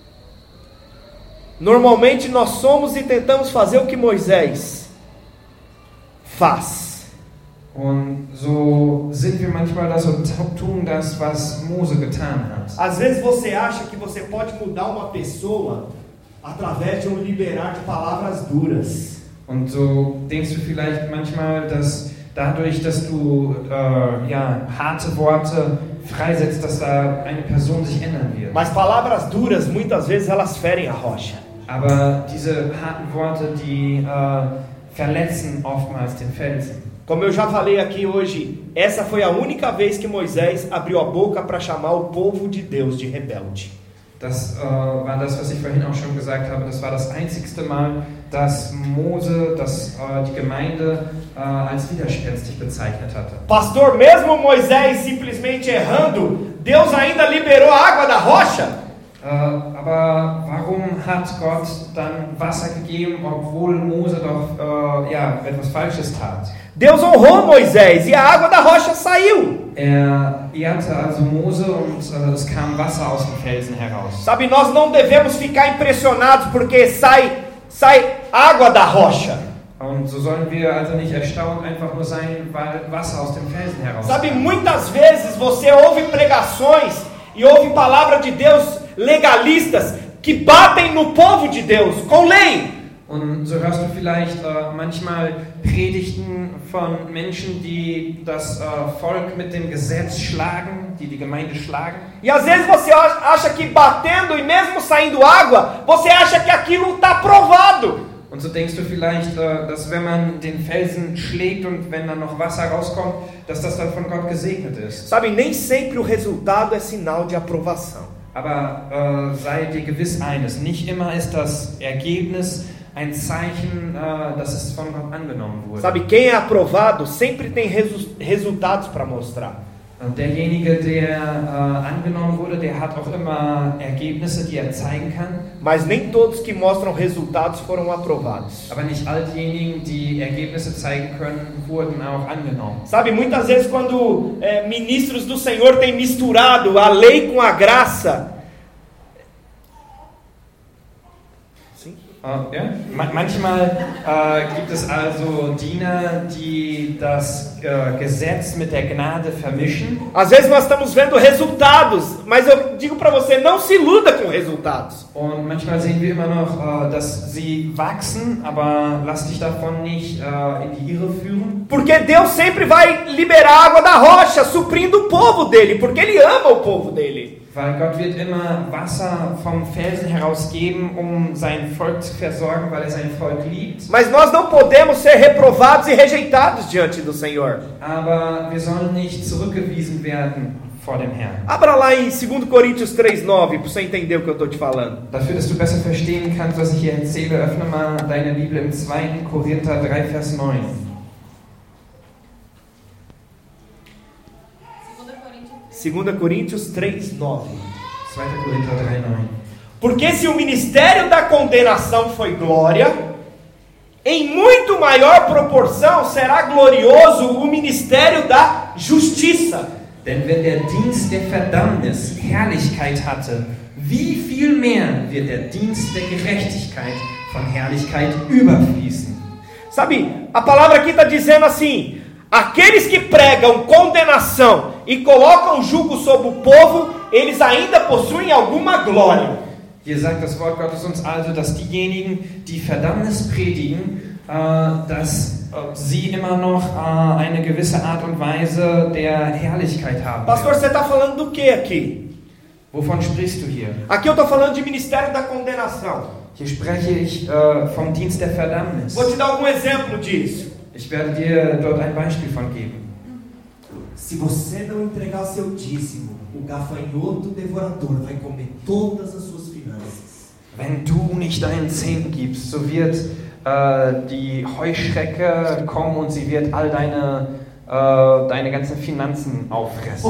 normalmente nós somos e tentamos fazer o que Moisés faz. Und so sind wir manchmal das und tun das, was Mose getan hat. Às vezes você acha que você pode mudar uma pessoa através de liberar de palavras duras. Und so denkst du vielleicht manchmal, dass dadurch, dass du harte Worte freisetzt, dass da eine Person sich ändern wird. Mas palavras duras, muitas vezes, elas ferem a rocha. Aber diese harten Worte, die verletzen oftmals den Felsen. Como eu já falei aqui hoje, essa foi a única vez que Moisés abriu a boca para chamar o povo de Deus de rebelde. Das war das, was ich vorhin auch schon gesagt habe. Das war das einzigste Mal, dass Mose die Gemeinde als widerspenstig bezeichnet hatte. Pastor, mesmo Moisés simplesmente errando, Deus ainda liberou a água da rocha? Aber warum hat Gott dann Wasser gegeben, obwohl Mose doch etwas Falsches tat? Deus honrou Moisés e a água da rocha saiu. Er ehrte also Mose und es kam Wasser aus dem Felsen heraus. Sabe, nós não devemos ficar impressionados porque sai água da rocha. Und so sollen wir also nicht erstaunt einfach nur sein, weil Wasser aus dem Felsen heraus. Sabe, muitas vezes você ouve pregações e ouve palavra de Deus legalistas que batem no povo de Deus com lei. Und so hörst du vielleicht manchmal Predigten von Menschen, die das Volk mit dem Gesetz schlagen, die Gemeinde schlagen. E às vezes você acha que batendo e mesmo saindo água, você acha que aquilo está aprovado. Und so denkst du vielleicht, dass wenn man den Felsen schlägt und wenn dann noch Wasser rauskommt, dass das dann von Gott gesegnet ist. Sabe, nem sempre o resultado é sinal de aprovação. Aber sei dir gewiss eines, nicht immer ist das Ergebnis ein Zeichen, dass es von Gott angenommen wurde. Sabe, quem é aprovado sempre tem resultados para mostrar. Und derjenige, der angenommen wurde, der hat auch immer Ergebnisse, die er zeigen kann. Mas nem todos que mostram resultados foram aprovados. Aber nicht all diejenigen, die Ergebnisse zeigen können, wurden auch angenommen. Sabe, muitas vezes quando ministros do Senhor têm misturado a lei com a graça. Manchmal gibt es also Diener, die das Gesetz mit der Gnade vermischen. Às vezes nós estamos vendo resultados, mas eu digo para você, não se iluda com resultados. Und manchmal sehen wir immer noch, dass sie wachsen, aber lass dich davon nicht in die Irre führen. Porque Deus sempre vai liberar água da rocha, suprindo o povo dele, porque Ele ama o povo dele. Weil Gott wird immer Wasser vom Felsen heraus geben, sein Volk zu versorgen, weil sein Volk liebt. Mas nós não podemos ser reprovados e rejeitados diante do Senhor. Aber wir sollen nicht zurückgewiesen werden vor dem Herrn. Abra lá em 2 Coríntios 3:9, para você entender o que eu estou te falando. Dafür, dass du besser verstehen kannst, was ich hier erzähle, öffne mal deine Bibel im 2. Korinther 3, Vers 9. 2 Coríntios 3:9. 2. Korinther 3, 9. Porque se o ministério da condenação foi glória, em muito maior proporção será glorioso o ministério da justiça. Denn wenn der Dienst der Verdammnis Herrlichkeit hatte, wie viel mehr wird der Dienst der Gerechtigkeit von Herrlichkeit überfließen? Sabe, a palavra aqui está dizendo assim: aqueles que pregam condenação e colocam jugo sobre o povo, eles ainda possuem alguma glória. Hier sagt das Wort Gottes uns also, dass diejenigen, die Verdammnis predigen, dass sie immer noch eine gewisse Art und Weise der Herrlichkeit haben. Pastor, você está falando do que aqui? Wovon sprichst du hier? Aqui eu estou falando de ministério da condenação. Hier spreche ich vom Dienst der Verdammnis. Vou te dar algum exemplo disso. Ich werde dir dort ein Beispiel von geben. Se você não entregar seu dízimo, o gafanhoto devorador vai comer todas as suas finanças. Wenn du nicht deinen Zehnten gibst, so wird die Heuschrecke kommen und sie wird all deine ganzen Finanzen auffressen.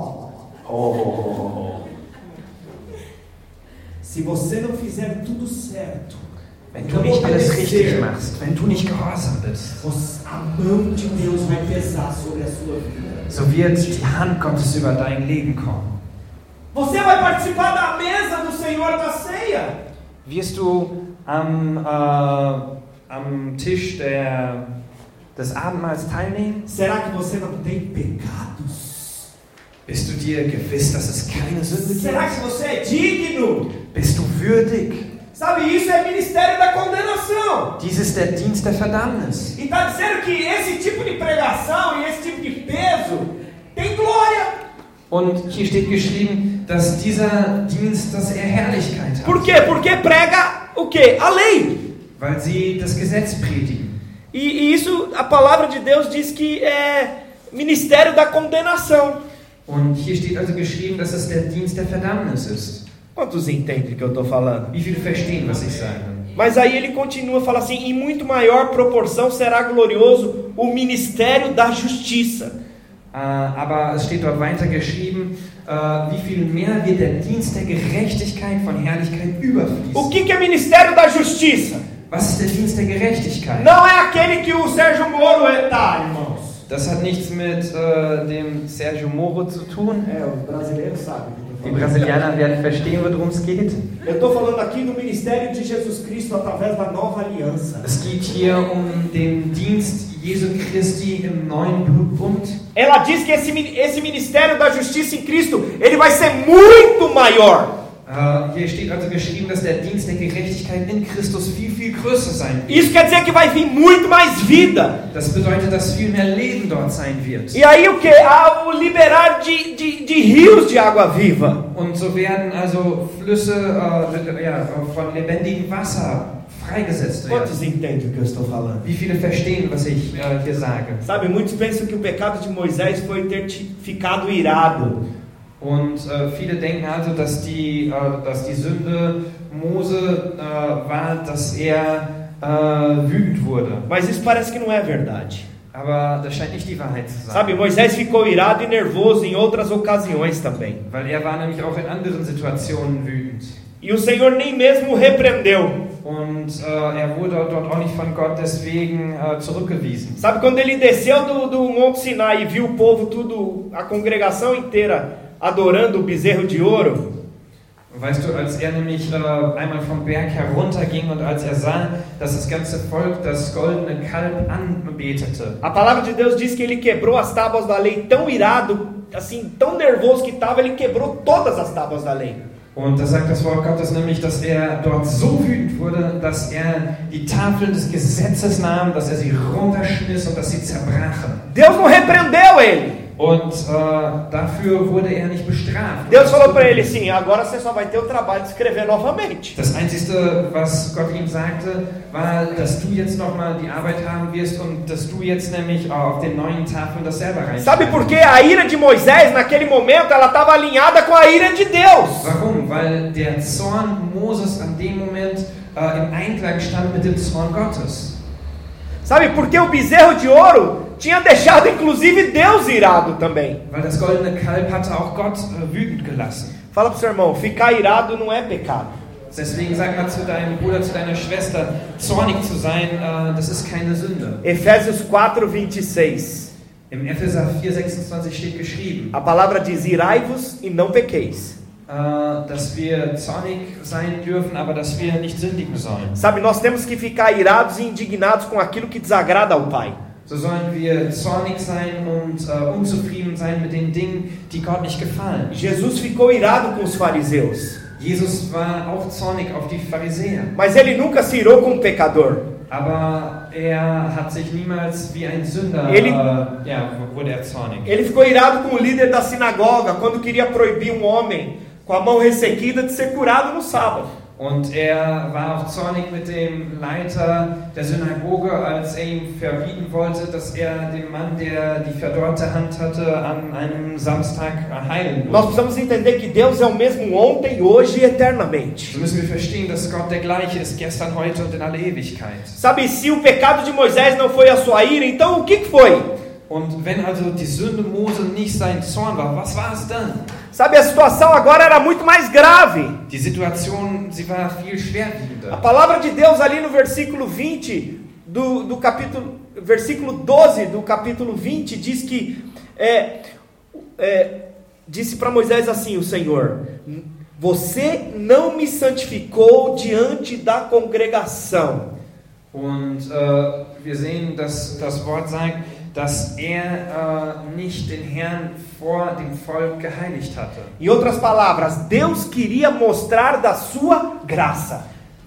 Se você não fizer tudo certo, wenn du nicht alles richtig machst, wenn du nicht gehorsam bist, a mão de Deus vai pesar sobre a sua vida. So wird die Hand Gottes über dein Leben kommen. Você vai participar da mesa do Senhor da ceia? Wirst du am Tisch des Abendmahls teilnehmen? Será que você não tem pecados? Bist du dir gewiss, dass es keine Sünde gibt? Será que você é digno? Bist du würdig? Sabe, isso é ministério da condenação. condenação. Dies ist der Dienst der Verdammnis. E está dizendo que esse tipo de pregação e esse tipo de peso tem glória. Und hier steht geschrieben, dass dieser Dienst, dass er Herrlichkeit hat. Por quê? Porque prega o quê? A lei. Weil sie das Gesetz predigen. E isso, a palavra de Deus diz que é ministério da condenação. Und hier steht also geschrieben, dass es der Dienst der Verdammnis ist. Quantos entendem o que eu estou falando? Wie viele verstehen, was ich sage? Mas aí ele continua, fala assim, em muito maior proporção será glorioso o ministério da justiça. Aber es steht dort weiter geschrieben, wie viel mehr wird der Dienst der Gerechtigkeit von Herrlichkeit überfließen. O que é ministério da justiça? Was ist der Dienst der Gerechtigkeit? Não é aquele que o Sérgio Moro está, irmãos. Das hat nichts mit dem Sergio Moro zu tun. Os brasileiros sabem. Die Brasilianer werden verstehen, worum es geht. Eu estou falando aqui do ministério de Jesus Cristo através da nova aliança. Es geht hier den Dienst Jesu Christi im neuen Blutbund. Ela diz que esse ministério da justiça em Cristo, ele vai ser muito maior. Hier steht also geschrieben, dass der Dienst der Gerechtigkeit in Christus viel, viel größer sein wird. Isso quer dizer que vai vir muito mais vida. Das bedeutet, dass viel mehr Leben dort sein wird. E aí o que? O liberar de rios de água viva. Und so werden also Flüsse von lebendigem Wasser freigesetzt werden. Quantos entendem o que eu estou falando? Wie viele verstehen, was ich hier sage? Sabe, muitos pensam que o pecado de Moisés foi ter ficado irado. Und viele denken also, dass die Sünde Mose war, dass er wütend wurde. Mas isso parece que não é verdade. Aber das scheint nicht die Wahrheit zu sein. Sabe, Moisés ficou irado e nervoso em outras ocasiões também. Weil er war nämlich auch in anderen Situationen wütend. E o Senhor nem mesmo o repreendeu. Und er wurde dort auch nicht von Gott deswegen zurückgewiesen. Sabe, quando ele desceu do Monte Sinai e viu o povo a congregação inteira adorando o bezerro de ouro. Weißt du, als er nämlich einmal vom Berg herunterging und als er sah, dass das ganze Volk das goldene Kalb anbetete. A palavra de Deus diz que ele quebrou as tábuas da lei, tão irado, assim, tão nervoso que estava, ele quebrou todas as tábuas da lei. Und da sagt das Wort Gottes nämlich, dass er dort so wütend wurde, dass er die Tafeln des Gesetzes nahm, dass er sie runterschmiss und dass sie zerbrachen. Deus não repreendeu ele. Und dafür wurde er nicht bestraft. Deus falou para ele assim, agora você só vai ter o trabalho de escrever novamente. Das Einzige, was Gott ihm sagte, war, dass du jetzt nochmal die Arbeit haben wirst und dass du jetzt nämlich auf den neuen Tafeln das selber reinschreibst. Sabe por quê? A ira de Moisés, naquele momento, ela estava alinhada com a ira de Deus. Warum? Weil der Zorn Moses an dem Moment im Einklang stand mit dem Zorn Gottes. Sabe, porque o bezerro de ouro tinha deixado inclusive Deus irado também. Weil das goldene Kalb hatte auch Gott wütend gelassen. Fala pro seu irmão, ficar irado não é pecado. Deswegen sag mal zu deinem Bruder, zu deiner Schwester, zornig zu sein, das ist keine Sünde. Efésios 4:26. Im Epheser 4:26 steht geschrieben. A palavra diz: irai-vos e não pequeis. Dass wir zornig sein dürfen, aber dass wir nicht sündigen sollen. Sabe, nós temos que ficar irados e indignados com aquilo que desagrada ao Pai. So sollen wir zornig sein und unzufrieden sein mit den Dingen, die Gott nicht gefallen. Jesus ficou irado com os fariseus. Jesus war auch zornig auf die Pharisäer. Mas ele nunca se irou com o pecador. Aber er hat sich niemals wie ein Sünder, wurde er zornig. Ele ficou irado com o líder da sinagoga quando queria proibir um homem com a mão ressequida de ser curado no sábado. Und er war auch zornig mit dem Leiter der Synagoge, als er ihm verbieten wollte, dass er den Mann, der die verdorrte Hand hatte, an einem Samstag heilen Nós musste. precisamos entender que Deus é o mesmo ontem, hoje e eternamente. So müssen wir verstehen, dass Gott der gleiche ist, gestern, heute und in alle Ewigkeit. Sabe, se o pecado de Moisés não foi a sua ira, então o que foi? Und wenn also die Sünde Mose nicht sein Zorn war, was war es dann? Sabe, a situação agora era muito mais grave. Die Situation, sie war viel schwerwiegender. A palavra de Deus ali no versículo 20 versículo 12 do capítulo 20 diz que disse para Moisés assim o Senhor: você não me santificou diante da congregação. Und wir sehen, dass das Wort sagt, dass er nicht den Herrn vor dem Volk geheiligt hatte. Em outras palavras, Deus queria mostrar da sua graça.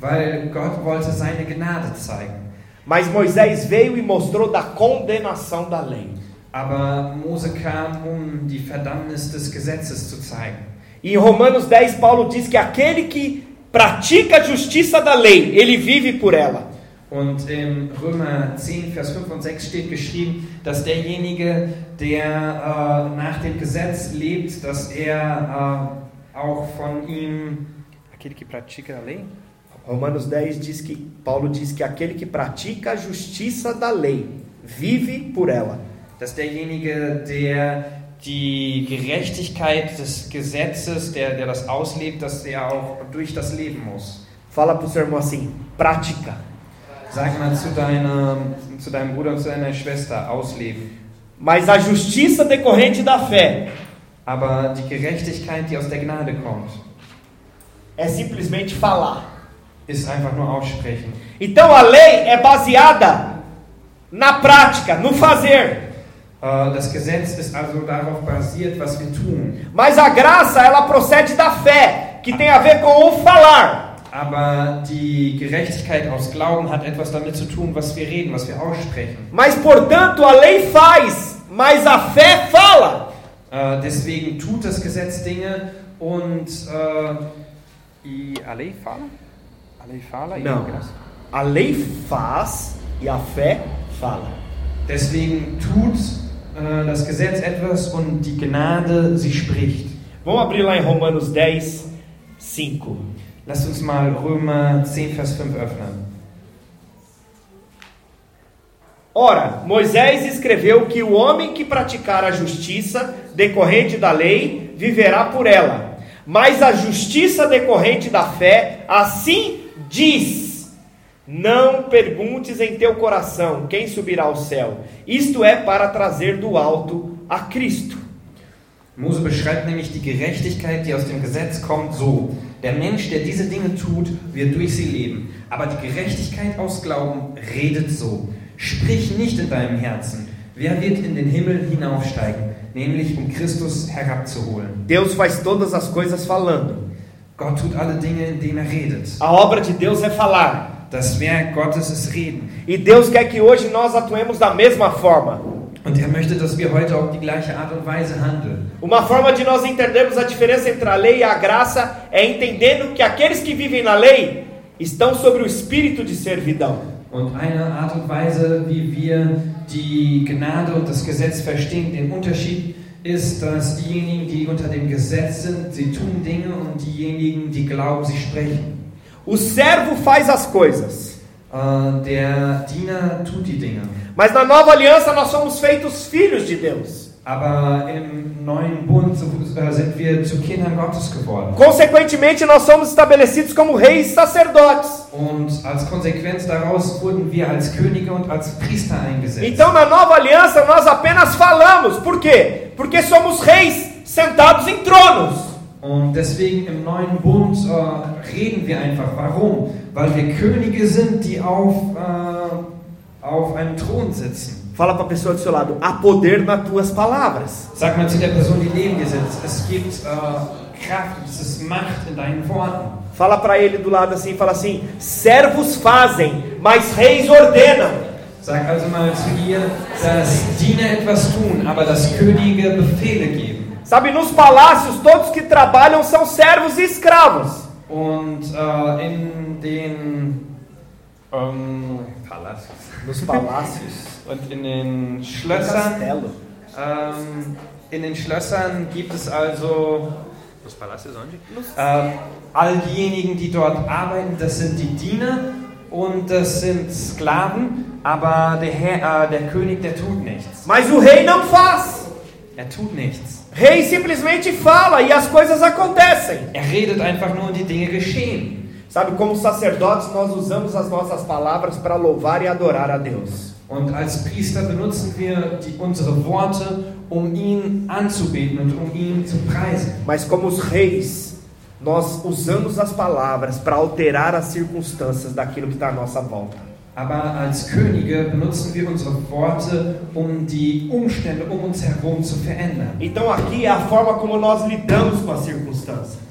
weil Gott wollte seine Gnade zeigen. Mas Moisés veio e mostrou da condenação da lei. Aber Mose kam, die Verdammnis des Gesetzes zu zeigen. E em Romanos 10, Paulo diz que aquele que pratica a justiça da lei, ele vive por ela. Und im Römer 10, Vers 5 und 6 steht geschrieben, dass derjenige, der nach dem Gesetz lebt, dass er auch von ihm... Aquele que pratica a lei? Romanos 10 diz que, Paulo diz que aquele que pratica a justiça da lei, vive por ela. Dass derjenige, der die Gerechtigkeit des Gesetzes, der das auslebt, dass er auch durch das leben muss. Fala para o seu irmão assim, prática. Sag mal zu deinem Bruder und zu deiner Schwester, ausleben. Mas a justiça decorrente da fé Aber die Gerechtigkeit, die aus der Gnade kommt, é simplesmente falar. ist einfach nur aussprechen. Então a lei é baseada na prática, no fazer. Das Gesetz ist also darauf basiert, was wir tun. Mas a graça, ela procede da fé, que tem a ver com o falar. Aber die Gerechtigkeit aus Glauben hat etwas damit zu tun, was wir reden, was wir aussprechen. Mas, portanto, a lei faz, mas a fé fala. Deswegen tut das Gesetz Dinge und a lei fala? A lei fala? Não. A lei faz e a fé fala. Deswegen tut das Gesetz etwas und die Gnade, sie spricht. Vamos abrir lá em Romanos 10, 5. Lasst uns mal Römer 10, Vers 5 öffnen. Ora, Moisés escreveu que o homem que praticar a justiça decorrente da lei viverá por ela. Mas a justiça decorrente da fé, assim diz: não perguntes em teu coração quem subirá ao céu. Isto é para trazer do alto a Cristo. Mose beschreibt nämlich die Gerechtigkeit, die aus dem Gesetz kommt, so: Der Mensch, der diese Dinge tut, wird durch sie leben. Aber die Gerechtigkeit aus Glauben redet so: Sprich nicht in deinem Herzen, wer wird in den Himmel hinaufsteigen, nämlich um Christus herabzuholen. Deus faz todas as coisas falando. Gott tut alle Dinge, indem redet. A obra de Deus é falar. Das Werk Gottes ist reden. E Deus quer que hoje nós atuemos da mesma forma. Und möchte, dass wir heute auf die gleiche Art und Weise handeln. Uma forma de nós entendermos a diferença entre a lei e a graça é entendendo que aqueles que vivem na lei estão sobre o espírito de servidão. Und eine Art und Weise, wie wir die Gnade und das Gesetz verstehen, den Unterschied ist, dass diejenigen, die unter dem Gesetz sind, sie tun Dinge und diejenigen, die glauben, sie sprechen. O servo faz as coisas. Der Diener tut die Dinge. Mas na nova aliança nós somos feitos filhos de Deus. Aber im neuen Bund sind wir zu Kindern Gottes geworden. Consequentemente, nós somos estabelecidos como reis e sacerdotes. Und als Konsequenz daraus wurden wir als Könige und als Priester eingesetzt. Então, na nova aliança, nós apenas falamos. Por quê? Porque somos reis sentados em tronos. Und deswegen im neuen Bund reden wir einfach. Warum? Weil wir Könige sind, die auf einem Thron sitzen. Fala para a pessoa do seu lado, há poder nas tuas palavras. Sag mal zu der Person, die neben dir sitzt, es gibt Kraft, es ist Macht in deinen Worten. Fala para ele do lado assim, fala assim: servos fazem, mas reis ordenam. Sag also mal zu ihr, dass Diener etwas tun, aber dass Könige Befehle geben. Sabe, nos palácios, todos que trabalham são servos e escravos. Und in den Palácios. Nos palácios. Und in den Schlössern. In den Schlössern gibt es also. Nos palácios onde? All diejenigen, die dort arbeiten, das sind die Diener und das sind Sklaven, aber der König, der tut nichts. Mas o rei não faz. Er tut nichts. Rei simplesmente fala e as coisas acontecem. Redet einfach nur und die Dinge geschehen. Sabe, como sacerdotes nós usamos as nossas palavras para louvar e adorar a Deus. Und als Priester benutzen wir unsere Worte, ihn anzubeten und ihn zu preisen. Mas como os reis, nós usamos as palavras para alterar as circunstâncias daquilo que está à nossa volta. Aber als Könige benutzen wir unsere Worte, die Umstände uns herum zu verändern. Então aqui é a forma como nós lidamos com as circunstâncias.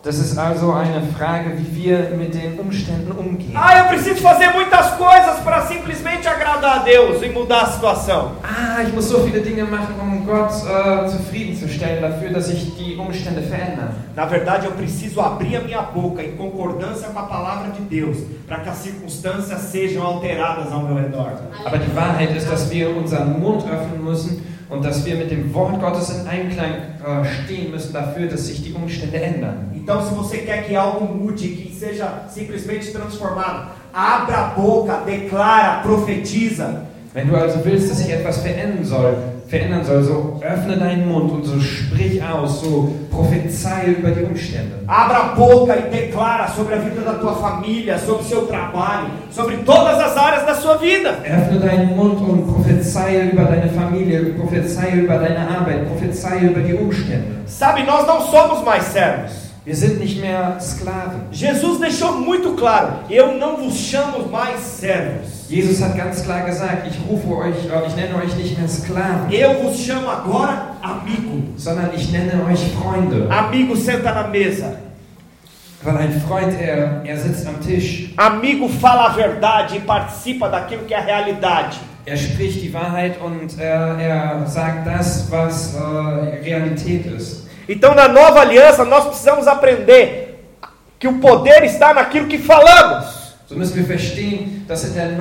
Das ist also eine Frage, wie wir mit den Umständen umgehen. Eu preciso fazer muitas coisas para simplesmente agradar a Deus e mudar a situação. Ich muss so viele Dinge machen, um Gott zufriedenzustellen, dafür, dass sich die Umstände verändern. Na verdade, eu preciso abrir a minha boca em concordância com a palavra de Deus, para que as circunstâncias sejam alteradas ao meu redor. Aber die Wahrheit ist, dass wir unseren Mund öffnen müssen und dass wir mit dem Wort Gottes in Einklang stehen müssen dafür, dass sich die Umstände ändern. Então, se você quer que algo mude, que seja simplesmente transformado, abra a boca, declara, profetiza. Wenn du also willst, dass sich etwas verändern soll, so öffne deinen Mund und so sprich aus, so prophezei über die Umstände. Abra a boca e declara sobre a vida da tua família, sobre o seu trabalho, sobre todas as áreas da sua vida. Öffne deinen Mund und prophezei über deine Familie, prophezei über deine Arbeit, prophezei über die Umstände. Sabe, nós não somos mais servos. Wir sind nicht mehr Sklaven. Jesus deixou muito claro: eu não vos chamo mais servos. Jesus hat ganz klar gesagt, ich nenne euch nicht mehr Sklaven. Eu vos chamo agora amigo. Sondern ich nenne euch Freunde. Amigo senta na mesa. Weil ein Freund, er sitzt am Tisch. Amigo fala a verdade e participa daquilo que é a realidade. Er spricht die Wahrheit und er sagt das, was Realität ist. Então, na nova aliança, nós precisamos aprender que o poder está naquilo que falamos. So müssen wir verstehen, dass im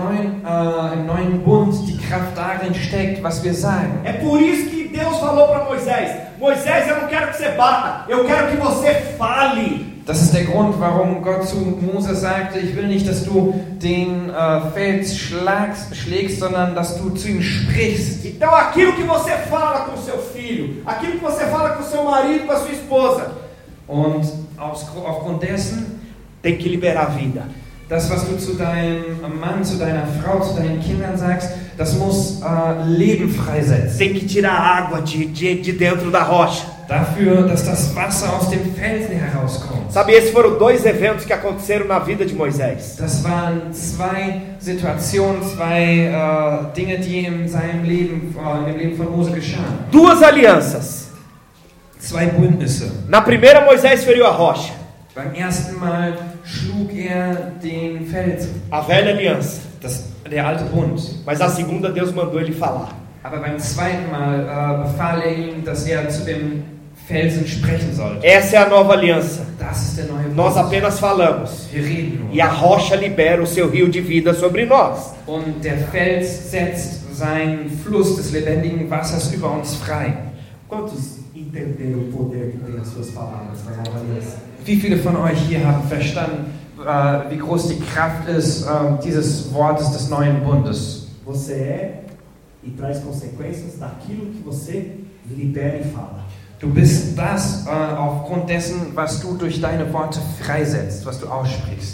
neuen Bund die Kraft darin steckt, was wir sagen. É por isso que Deus falou para Moisés: Moisés, eu não quero que você bata, eu quero que você fale. Das ist der Grund, warum Gott zu Mose sagte, ich will nicht, dass du den Fels schlägst, sondern dass du zu ihm sprichst. Então aquilo que você fala com seu filho, aquilo que você fala com seu marido, com a sua esposa, und aufgrund dessen tem que liberar a vida. Das, was du zu deinem Mann, zu deiner Frau, zu deinen Kindern sagst, das muss Leben freisetzen. Tem que tirar a água de dentro da rocha. Dafür, dass das Wasser aus dem Felsen herauskommt. Sabe, esses foram dois eventos que aconteceram na vida de Moisés. Das waren zwei Situationen, zwei Dinge, die in seinem Leben, im Leben von Mose geschahen. Duas alianças. Zwei Bündnisse. Na primeira, Moisés feriu a rocha. Beim ersten Mal schlug er den Felsen. A velha aliança. Der alte Bund. Mas a segunda, Deus mandou ele falar. Aber beim zweiten Mal befahl er ihm, dass er zu dem Felsen sprechen sollte. Essa é a nova aliança. Das ist der neue Bund. Nós apenas falamos. Wir reden nur. E a rocha libera o seu rio de vida sobre nós. Und der Fels setzt seinen Fluss des lebendigen Wassers über uns frei. Quantos entenderam o poder que tem as suas palavras na nova aliança? Wie viele von euch hier haben verstanden, wie groß die Kraft ist dieses Wortes des neuen Bundes? Você é e traz consequências daquilo que você libera e fala. Du bist das aufgrund dessen, was du durch deine Worte freisetzt, was du aussprichst.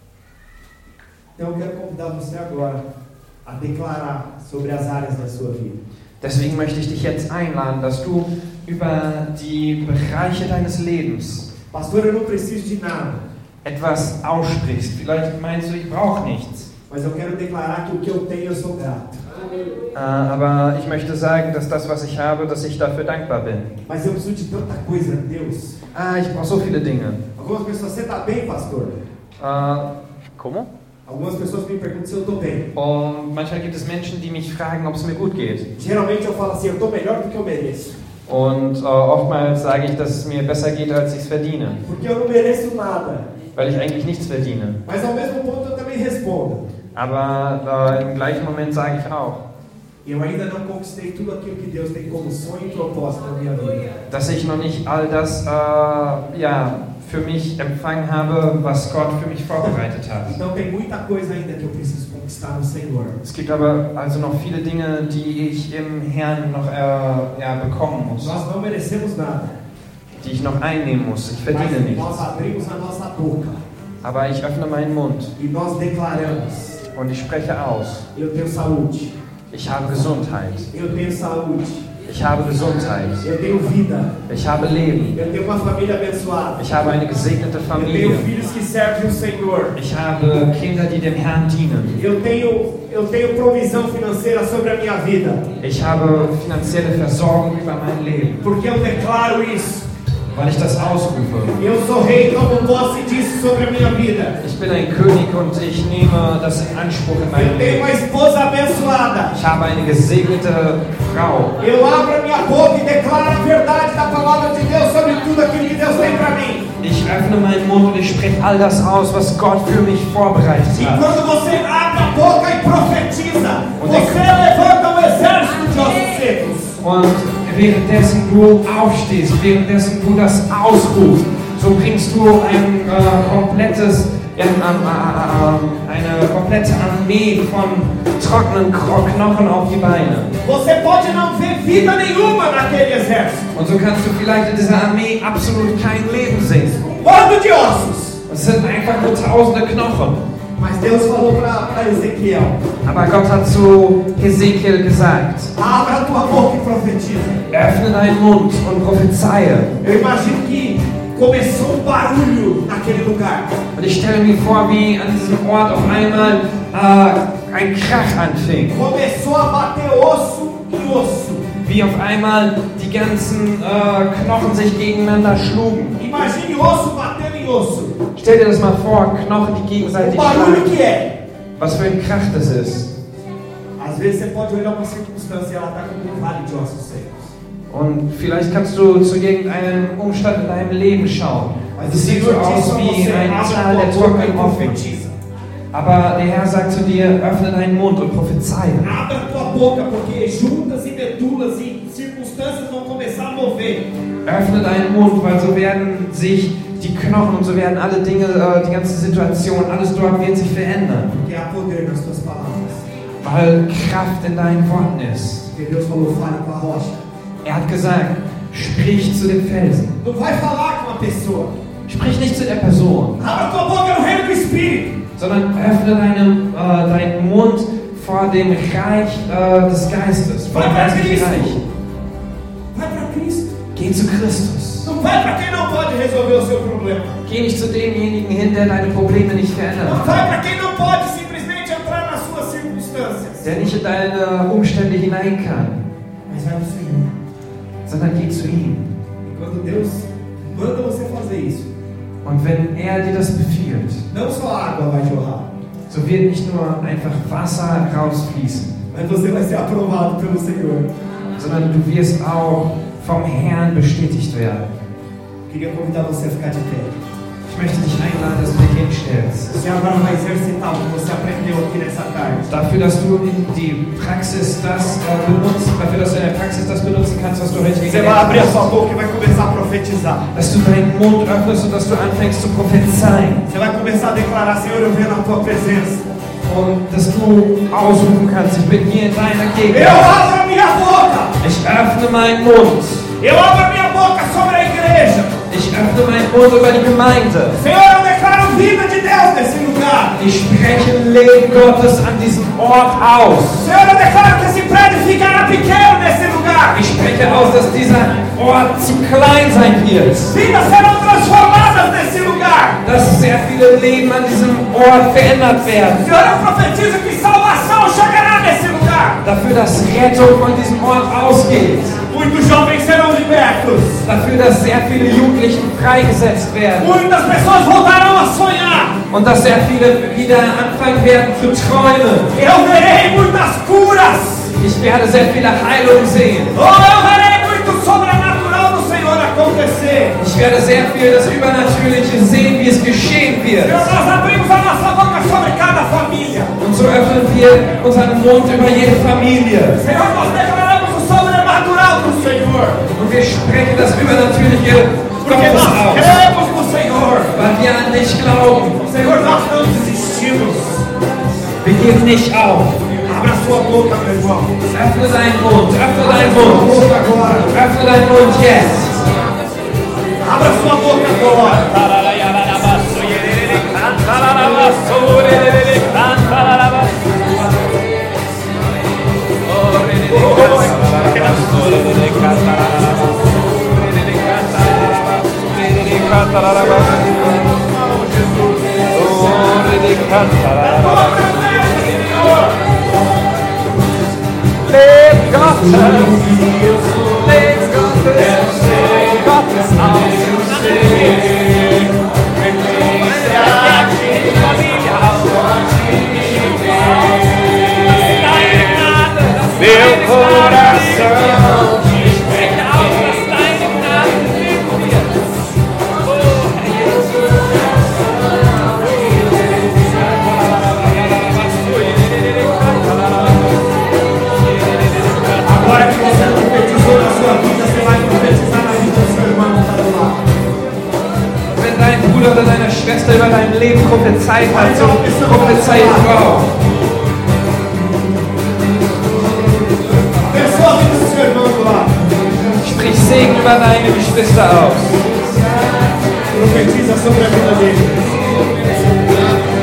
Então eu quero convidar você agora a declarar sobre as áreas da sua vida. Deswegen möchte ich dich jetzt einladen, dass du über die Bereiche deines Lebens Pastor, eu não preciso de nada. Etwas aussprichst. Vielleicht meinst du, ich brauche nichts. Mas eu quero declarar que o que eu tenho eu sou grato. Aber ich möchte sagen, dass das, was ich habe, dass ich dafür dankbar bin. Mas eu preciso de tanta coisa, Deus. Ich brauche so viele Dinge. Algumas pessoas, você está bem, pastor? Como? Algumas pessoas me perguntam se eu estou bem. Und manchmal gibt es Menschen, die mich fragen, ob es mir gut geht. Geralmente eu falo assim, eu estou melhor do que eu mereço. Und oftmals sage ich, dass es mir besser geht, als ich es verdiene. Porque eu não mereço nada. Weil ich eigentlich nichts verdiene. Mas ao mesmo ponto eu também respondo. Aber im gleichen Moment sage ich auch, eu ainda não conquistei tudo aquilo que Deus tem como sonho e propósito na minha vida. Dass ich noch nicht all das für mich empfangen habe, was Gott für mich vorbereitet hat. Então tem muita coisa ainda que eu preciso conquistar no Senhor. Es gibt aber also noch viele Dinge, die ich im Herrn noch bekommen muss. Nós não merecemos nada. Die ich noch einnehmen muss. Ich verdiene nichts. Nós abrimos a nossa boca. Aber ich öffne meinen Mund. E nós declaramos. Und ich spreche aus. Eu tenho saúde. Ich habe Gesundheit. Eu tenho saúde. Ich habe Gesundheit. Eu tenho vida. Ich habe Leben. Eu tenho uma família abençoada. Ich habe eine gesegnete Familie. Eu tenho filhos que servem o Senhor. Ich habe Kinder, die dem Herrn dienen. Eu tenho provisão financeira sobre a minha vida. Ich habe finanzielle Versorgung über mein Leben. Porque eu declaro isso. weil ich das ausrufe. Eu sou rei, tomo posse disso sobre a minha vida. Ich bin ein König und ich nehme das in Anspruch in Eu meinem tenho Leben. uma esposa abençoada. Ich habe eine gesegnete Frau. Eu abro a minha boca e declaro a verdade da palavra de Deus sobre tudo aquilo que Deus tem para mim. Ich öffne meinen Mund und ich spreche all das aus, was Gott für mich vorbereitet E hat. quando você abre a boca e profetiza, você levanta um exército de ossos secos. Und währenddessen du aufstehst, währenddessen du das ausrufst, so bringst du eine komplette Armee von trockenen Knochen auf die Beine. Você pode não ver vida nenhuma naquele exército. Und so kannst du vielleicht in dieser Armee absolut kein Leben sehen. Um bando de ossos. Es sind einfach nur tausende Knochen. Mas Deus falou para Ezequiel: Aber Gott hat zu Hesekiel gesagt, abra a tua boca e profetiza. öffne deinen Mund und prophezeie. Eu imagino que começou barulho naquele lugar. Und ich stelle mir vor, wie an diesem Ort auf einmal ein Krach anfing. Começou a bater osso em osso. Wie auf einmal die ganzen Knochen sich gegeneinander schlugen. Imagine osso batendo em osso. Stell dir das mal vor, Knochen, die O gegenseitig barulho schlagen. que é. Was für ein Krach das ist. Às vezes você pode olhar uma circunstância e ela está como um vale de ossos secos. Und vielleicht kannst du zu irgendeinem Umstand in deinem Leben schauen. Mas o Es sieht so Senhor diz aus para wie você: ein abra Tal a der tua boca e trockenen Offen. profetiza. Aber der Herr sagt zu dir, öffne deinen Mund und prophezeie. Abra a tua boca, porque juntas e medulas e circunstâncias vão começar a mover. Öffne deinen Mund, weil so werden sich die Knochen und so werden alle Dinge, die ganze Situation, alles dort wird sich verändern. Porque há poder nas tuas palavras. Weil Kraft in deinen Worten ist. Porque Deus falou: fale com a rocha. Er hat gesagt, sprich zu dem Felsen. Não vai falar com a pessoa. Sprich nicht zu der Person, Abra a tua boca no reino do Espírito. sondern öffne deinen Mund vor dem Reich des Geistes, vor dem geistlichen Reich. Vai para Cristo. Geh zu Christus. Não vai para quem não pode resolver o seu problema. Geh nicht zu demjenigen hin, der deine Probleme nicht Não verändert, vai para quem não pode simplesmente entrar nas suas circunstâncias. der nicht in deine Umstände hinein kann, Mas vai para o Senhor. sondern geh zu ihm. E quando Deus manda você fazer isso, Und wenn er dir das befiehlt, não só a água vai jorrar, so wird nicht nur einfach Wasser rausfließen, mas você vai ser aprovado pelo Senhor. sondern du wirst auch vom Herrn bestätigt werden. Queria convidar você a ficar de pé. Ich möchte dich einladen, dass du dich hinstellst. Você agora vai exercitar o que você aprendeu aqui nessa tarde. Dafür, dass du in die Praxis das benutzt, dafür, dass du in der Praxis das benutzen kannst, was du heute Você vai gelernt abrir a hast. sua boca e vai começar a profetizar. Dass du deinen Mund öffnest und dass du anfängst zu prophezeien. Você vai começar a declarar: Senhor, eu venho na tua presença. Und dass du ausrufen kannst, ich bin hier in deiner Eu Gegenwart. abro a minha boca. Ich öffne meinen Mund. Eu abro a minha boca sobre a igreja. Ich öffne meinen Mund über die Gemeinde. Senhor, eu declaro vida de Deus nesse lugar. Ich spreche Leben Gottes an diesem Ort aus. Senhor, eu declaro que esse prédio ficará pequeno nesse lugar. Ich spreche aus, dass dieser Ort zu klein sein wird. Vidas serão transformadas nesse lugar. Dass sehr viele Leben an diesem Ort verändert werden. Senhor, eu profetizo que salvação chegará nesse lugar. Dafür, dass Rettung von diesem Ort ausgeht. Muitos jovens serão libertos. Dafür, dass sehr viele Jugendlichen freigesetzt werden. Muitas pessoas voltarão a sonhar. Und dass sehr viele wieder anfangen werden zu träumen. Eu verei muitas curas. Ich werde sehr viele Heilungen sehen. Oh, eu verei muito sobrenatural do Senhor acontecer. Ich werde sehr viel das Übernatürliche sehen, wie es geschehen wird. Senhor, nós abrimos a nossa boca sobre cada família. Und so öffnen wir unseren Mund über jede Familie. Senhor, nós declaramos o sobrenatural do Senhor. Und wir sprechen das Übernatürliche Porque Gottes nós aus. cremos no Senhor. Weil wir an dich glauben. Senhor, nós não desistimos. Wir geben nicht auf. Abra sua boca, meu irmão. Öffne deinen Mund. Öffne deinen Mund. Boca agora. Öffne deinen Mund jetzt. Abra sua boca agora. Gottes Haus. prophezeit hat, so prophezei Frau. Abençoa a vida do seu irmão do lado. Sprich Segen über deine Geschwister aus.